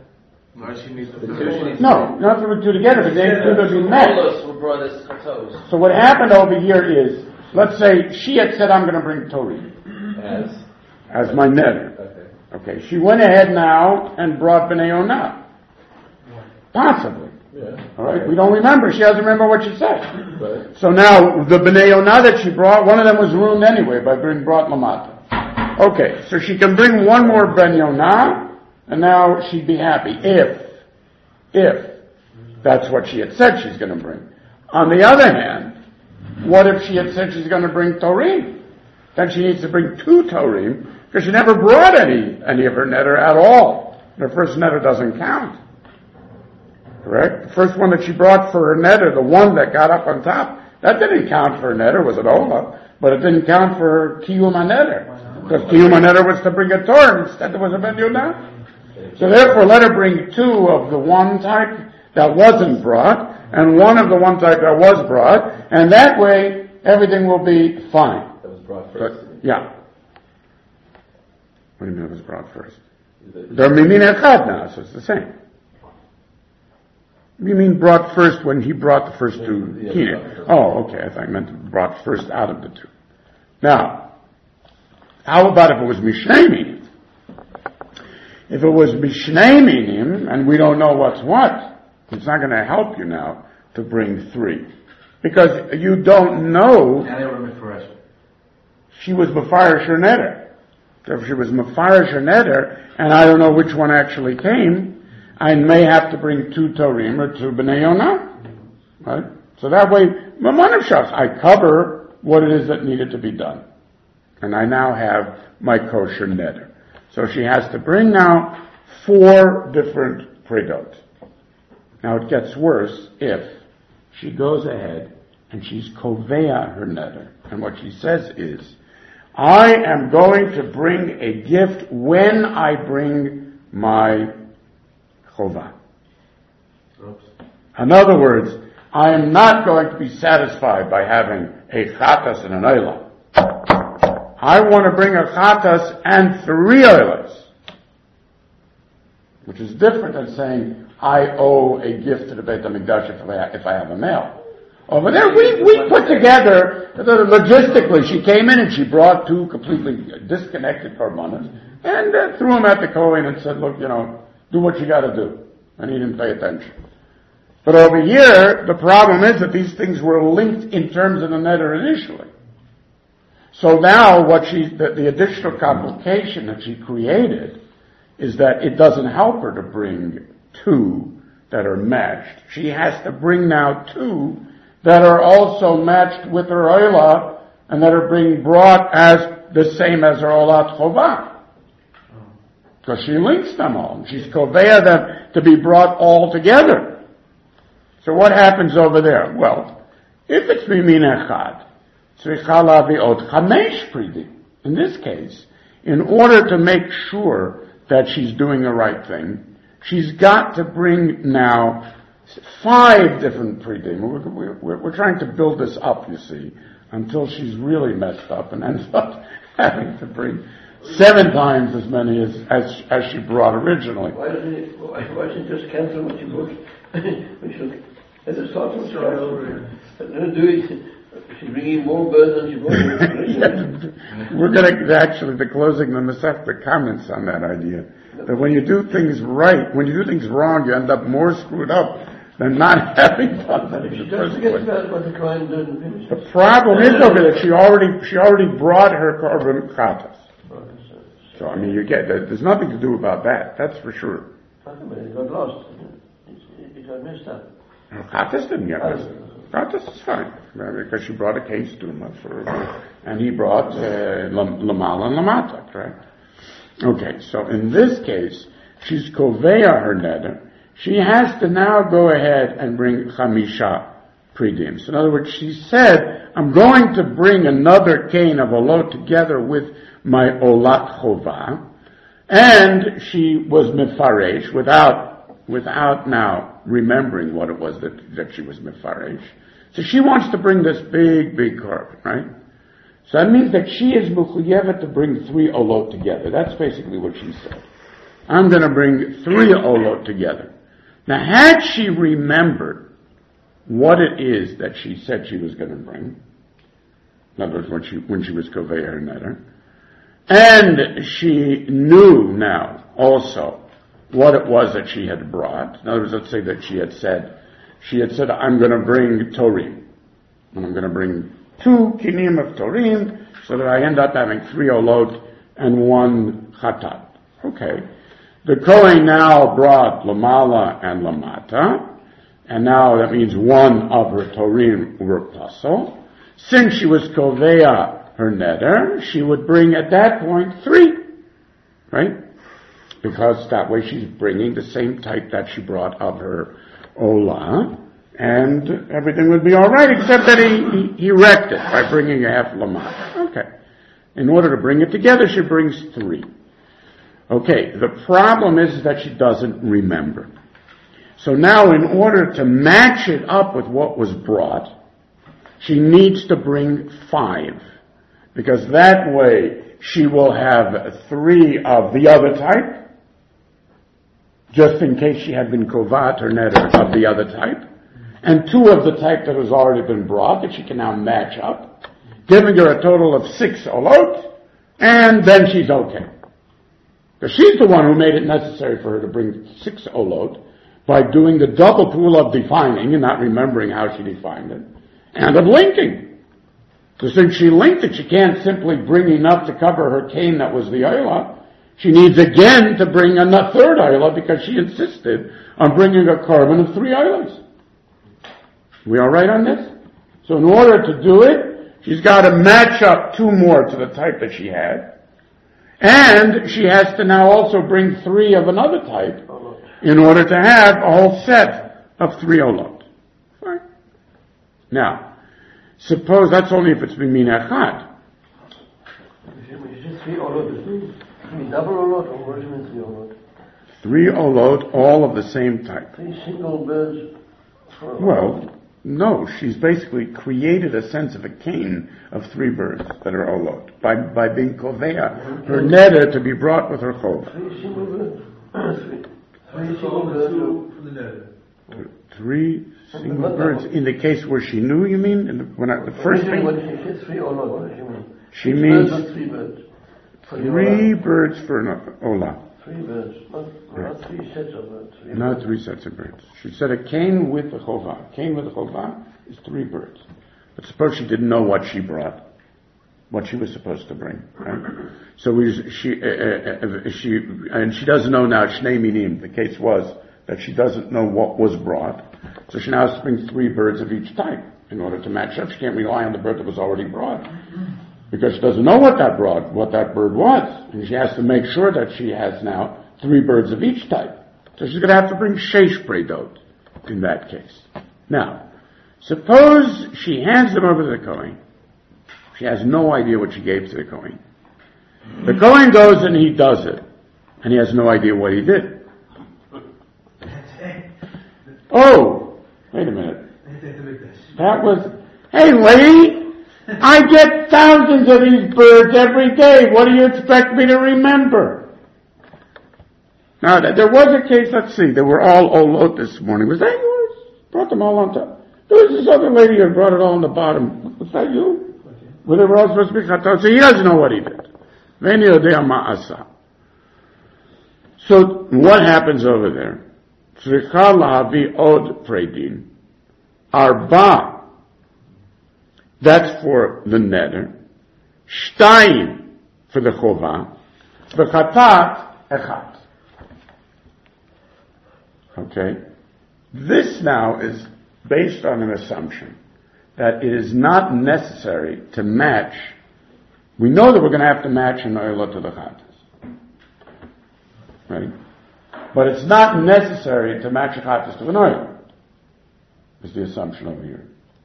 No, not to bring two together, but they two to be met. So what happened over here is, let's say she had said, I'm going to bring Tori as my neder. Okay, she went ahead now and brought B'nai Yonah. Possibly. Yeah. All right, we don't remember. She doesn't remember what she said. Right. So now, the B'nai Yonah that she brought, one of them was ruined anyway by being brought Lamata. Okay, so she can bring one more Ben Yonah, and now she'd be happy. If that's what she had said she's going to bring. On the other hand, what if she had said she's going to bring Torim? Then she needs to bring two Torim, because she never brought any of her neder at all. Her first neder doesn't count. Correct? The first one that she brought for her neder, the one that got up on top, that didn't count for her neder, was an Ola, but it didn't count for her Kiyum HaNeder. Because Kiyum HaNeder was to bring a Torah, instead there was a Ben Yonah. So therefore let her bring two of the one type that wasn't brought, and one of the one type that was brought, and that way everything will be fine. That was brought first. Yeah. What do you mean it was brought first? They're Mimin Echad now, so it's the same. You mean brought first when he brought the first two Kine? Oh, okay, I thought you meant brought first out of the two. Now, how about if it was Mishnei Minim? If it was Mishnei Minim, and we don't know what's what, it's not going to help you now to bring three. Because you don't know. She was Mefarish her neder. So if she was Mefarish her neder, and I don't know which one actually came, I may have to bring two Torim or two B'nai Yonah. Right? So that way, Mamanav Shas, I cover what it is that needed to be done. And I now have my kosher neder. So she has to bring now 4 different predot. Now it gets worse if she goes ahead and she's kovea her neder. And what she says is, I am going to bring a gift when I bring my chovah. In other words, I am not going to be satisfied by having a chatas and an oila. I want to bring a chatas and 3 oilas, which is different than saying I owe a gift to the Beit HaMikdash if I have a male. Over there, we put together, logistically, she came in and she brought 2 completely disconnected korbanos and threw them at the Kohen and said, look, do what you gotta do. And he didn't pay attention. But over here, the problem is that these things were linked in terms of the neder initially. So now the additional complication that she created is that it doesn't help her to bring 2 that are matched. She has to bring now 2 that are also matched with her oila and that are being brought as the same as her olat chovah. Because she links them all. She's koveya them to be brought all together. So what happens over there? Well, if it's mimin echad, tzricha laviot chamesh pridim. In this case, in order to make sure that she's doing the right thing, she's got to bring now 5 different pridim. We're trying to build this up, you see, until she's really messed up and ends up having to bring 7 times as many as she brought originally. Why doesn't she just cancel what she brought? As a start from scratch. She's bringing more burden than she brought. We're going to actually be closing the Masechta comments on that idea. That when you do things right, when you do things wrong, you end up more screwed up than not having done that in the first place. The problem is over there, she already brought her korban chatas. So, I mean, you get that. There's nothing to do about that. That's for sure. It got lost. It got messed up. Chatas didn't get messed up. Chatas is fine. Because she brought a case to him and he brought Lamala and Lamata, correct? Okay, so in this case, she's Koveya her neder. She has to now go ahead and bring Chamisha Pridim. So in other words, she said, I'm going to bring another cane of Olot together with my Olat Chova. And she was Mefaresh without now remembering what it was that she was Mefaresh. So she wants to bring this big korban, right? So that means that she is Mechuyevet to bring 3 Olot together. That's basically what she said. I'm going to bring 3 Olot together. Now, had she remembered what it is that she said she was going to bring, in other words, when she was Koveya her neder, and she knew now also what it was that she had brought. In other words, let's say that she had said, I'm going to bring Torim, and I'm going to bring 2 kinim of Torim, so that I end up having 3 Olot and 1 Chatat. Okay. The Kohen now brought Lamala and Lamata, and now that means 1 of her Torim were Pasul. Since she was Koveya her neder, she would bring at that point 3, right? Because that way she's bringing the same type that she brought of her Ola, and everything would be alright, except that he wrecked it by bringing a half Lamata. Okay. In order to bring it together, she brings 3. Okay, the problem is that she doesn't remember. So now in order to match it up with what was brought, she needs to bring 5. Because that way she will have 3 of the other type, just in case she had been kovat or neder of the other type, and 2 of the type that has already been brought that she can now match up, giving her a total of 6 olot, and then she's okay. Because she's the one who made it necessary for her to bring 6 olot by doing the double tool of defining and not remembering how she defined it, and of linking. So since she linked it, she can't simply bring enough to cover her cane that was the Ayla. She needs again to bring a 3rd Ayla because she insisted on bringing a korban of 3 Aylas. We all right on this? So in order to do it, she's got to match up 2 more to the type that she had. And she has to now also bring 3 of another type in order to have a whole set of 3 olot. Fine. Now, suppose that's only if it's bimin echad. Is it 3 olot? 3 double olot, or what do you mean 3 olot? 3 olot, all of the same type. 3 single birds for Well, no, she's basically created a sense of a cane of 3 birds that are olot by being koveya, her neder to be brought with her chov. 3 single birds. 3 single birds. 3 single birds in the case where she knew. You mean the first thing? When she says 3 olot, what does she mean? She means 3 birds. 3 birds for an olah. 3 birds, not 3 sets of birds. Not 3 sets of birds. She said a cane with the chovah. A cane with the chovah is 3 birds. But suppose she didn't know what she brought, what she was supposed to bring. Right? So she doesn't know now shnei minim. The case was that she doesn't know what was brought, so she now has to bring 3 birds of each type in order to match up. She can't rely on the bird that was already brought, because she doesn't know what that bird was, and she has to make sure that she has now 3 birds of each type. So she's going to have to bring sheish predot in that case. Now, suppose she hands them over to the Kohen. She has no idea what she gave to the Kohen. The Kohen goes and he does it, and he has no idea what he did. Oh, wait a minute. That was, hey lady, I get thousands of these birds every day. What do you expect me to remember? Now, there was a case, let's see, they were all olot this morning. Was that yours? Brought them all on top. There was this other lady who brought it all on the bottom. Was that you? Well, they were all supposed to be chatat, so he doesn't know what he did. Veni odea ma'asa. So, what happens over there? Tzricha lahavi od predin. Arba. That's for the neder. Shtayim for the chovah. v'chatat echat. Okay? This now is based on an assumption that it is not necessary to match. We know that we're going to have to match an oila to the chatas. Right? But it's not necessary to match a chatas to an oila. Is the assumption over here.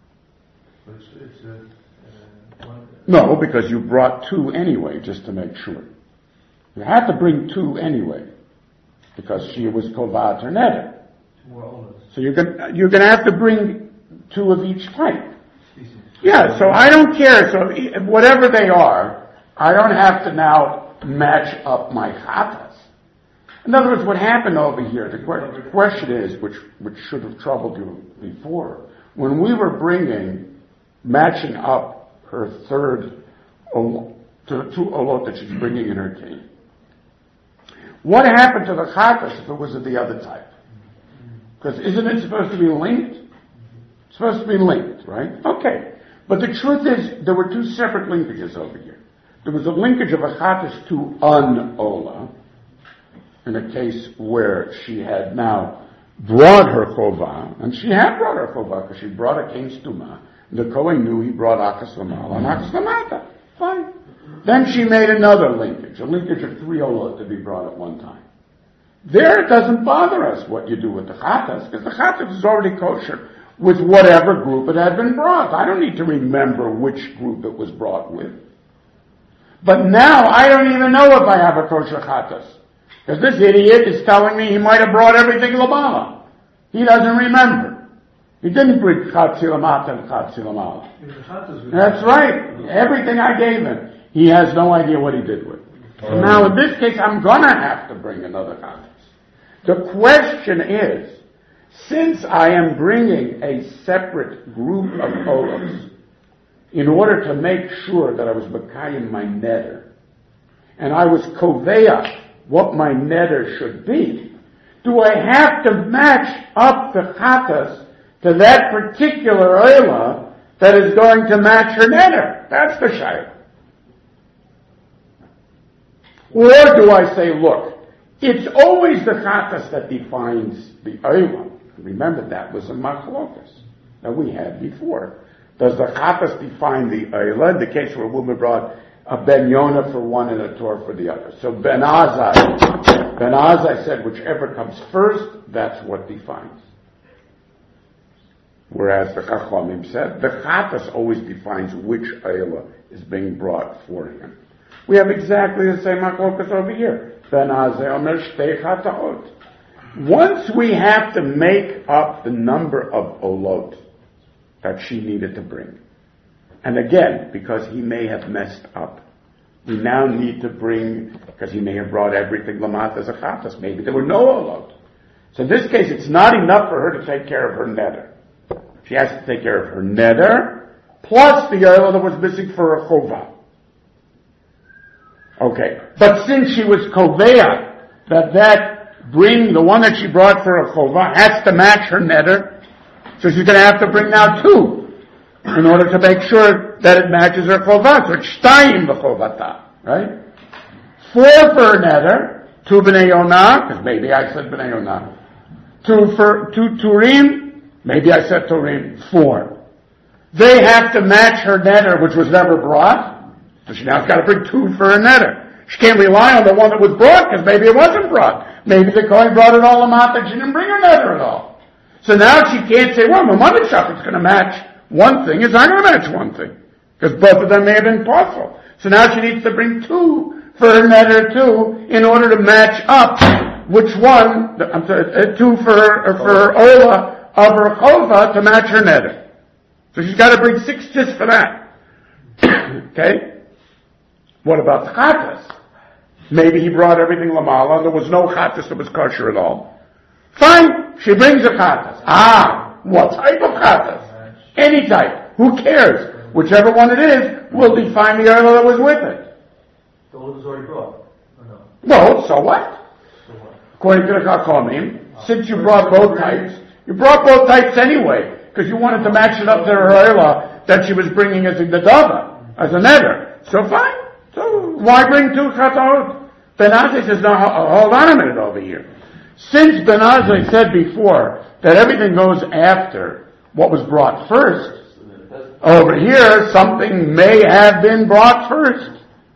No, because you brought two anyway, just to make sure. You had to bring two anyway, because she was kovat or neder. So you're going to have to bring two of each type. Yeah, so I don't care. So whatever they are, I don't have to now match up my chatas. In other words, what happened over here, the question is, which should have troubled you before, when we were matching up her third olot, to the two olot that she's bringing in her cave. What happened to the chatas if it was of the other type? Because isn't it supposed to be linked? It's supposed to be linked, right? Okay. But the truth is, there were two separate linkages over here. There was a linkage of a chatas to an ola, in a case where she had now brought her chova, and she had brought her chova because she brought a king stuma. The Kohen knew he brought akas lamal and akas lamata. Fine. Then she made another linkage, a linkage of three olot to be brought at one time. There it doesn't bother us what you do with the chatas, because the chatas is already kosher with whatever group it had been brought. I don't need to remember which group it was brought with. But now I don't even know if I have a kosher chatas. Because this idiot is telling me he might have brought everything lamala. He doesn't remember. He didn't bring chatzi lamata and chatzi lamala. That's right. Everything I gave him. He has no idea what he did with. So now in this case, I'm gonna have to bring another chatas. The question is, since I am bringing a separate group of olos, in order to make sure that I was mekayim my neder, and I was koveya what my neder should be, do I have to match up the chatas to that particular oila that is going to match her neder? That's the shayla. Or do I say, look, it's always the chatas that defines the oila. Remember, that was a machlokas that we had before. Does the chatas define the oila? In the case where a woman brought a ben Yonah for one and a Torah for the other. So Ben Azai said, whichever comes first, that's what defines. Whereas the Chachamim said, the chatas always defines which oila is being brought for him. We have exactly the same machlokas over here. Ben Azai omer shtei chataot. Once we have to make up the number of olot that she needed to bring, and again, because he may have messed up, we now need to bring, because he may have brought everything lamat as a chatas. Maybe there were no olot. So in this case, it's not enough for her to take care of her neder. She has to take care of her neder, plus the oil that was missing for a chova. Okay. But since she was koveya, the one that she brought for a chova has to match her neder, so she's going to have to bring now two in order to make sure that it matches her chova. So it's shtayim b'chovata, right? 4 for her neder, 2 b'nei Yonah, because maybe I said b'nei Yonah. 2 turim, maybe I said turim, 4. They have to match her neder, which was never brought, so she now's got to bring 2 for her neder. She can't rely on the one that was brought, because maybe it wasn't brought. Maybe the Kohen brought it all out and she didn't bring her neder at all. So now she can't say, well, the money shop is going to match one thing. It's not going to match one thing. Because both of them may have been possible. So now she needs to bring 2 for her neder too, in order to match up which one, 2 for her ola of her chova to match her neder. So she's got to bring 6 just for that. Okay? What about the chatas? Maybe he brought everything lamala, and there was no chatas that was kosher at all. Fine, she brings a chatas. What type of chatas? Any type. Who cares? Whichever one it is will define the oil that was with it. The oil was already brought, or no? No, so what? According to the Chachamim, since you brought both types, you brought both types anyway, because you wanted to match it up to her oil that she was bringing as a nedava, as a neder. So fine. So why bring 2 chatot? Ben Azai says, no, hold on a minute over here. Since Ben Azai said before that everything goes after what was brought first, over here something may have been brought first.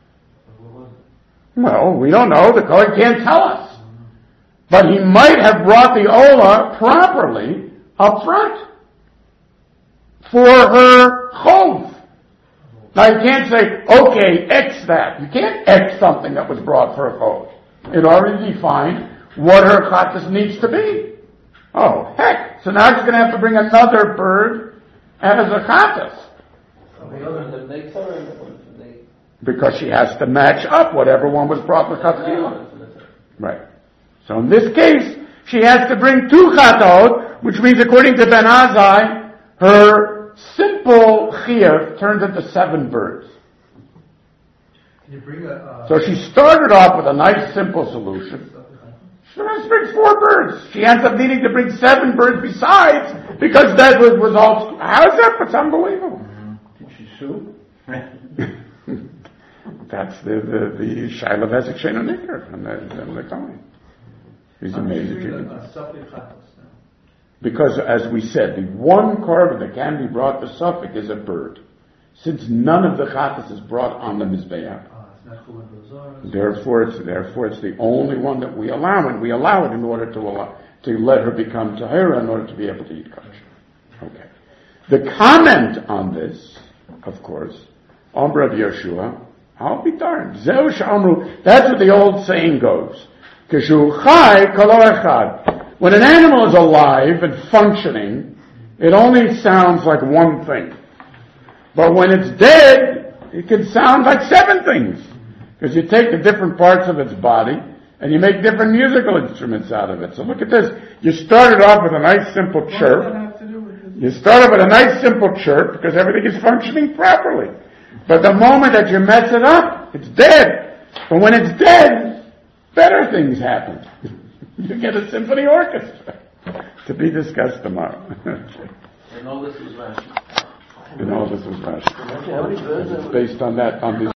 Well, we don't know. The Kohen can't tell us. But he might have brought the Ola properly up front for her chov. Now you can't say, okay, X that. You can't X something that was brought for a chov. It already defined what her chatas needs to be. Oh, heck. So now she's going to have to bring another bird as a chatas. Because she has to match up whatever one was brought for chatas. Right. So in this case, she has to bring 2 chatot, which means according to Ben Azai, her simple chiyuv turns into 7 birds. Can you bring So she started off with a nice simple solution. She has to bring 4 birds. She ends up needing to bring 7 birds besides, because that was all, how is that? It's unbelievable. Did she sue? That's the Shiloh Hezek Sheno Nicker from the Kohen. He's amazing. Because, as we said, the one korban that can be brought to Suffolk is a bird. Since none of the chatas is brought on the Mizbeach. Therefore, it's the only one that we allow, and we allow it in order to let her become tahira in order to be able to eat kosher. Okay. The comment on this, of course, Ombra of Yeshua, I'll be darned. Zeu sh'amru. That's what the old saying goes. Kishu chai kol echad. When an animal is alive and functioning, it only sounds like one thing. But when it's dead, it can sound like 7 things. Because you take the different parts of its body, and you make different musical instruments out of it. So look at this. You started off with a nice simple chirp. You started with a nice simple chirp, because everything is functioning properly. But the moment that you mess it up, it's dead. But when it's dead, better things happen. You get a symphony orchestra. To be discussed tomorrow. And all this was Rashi. And all this was Rashi. It's based on that, on this.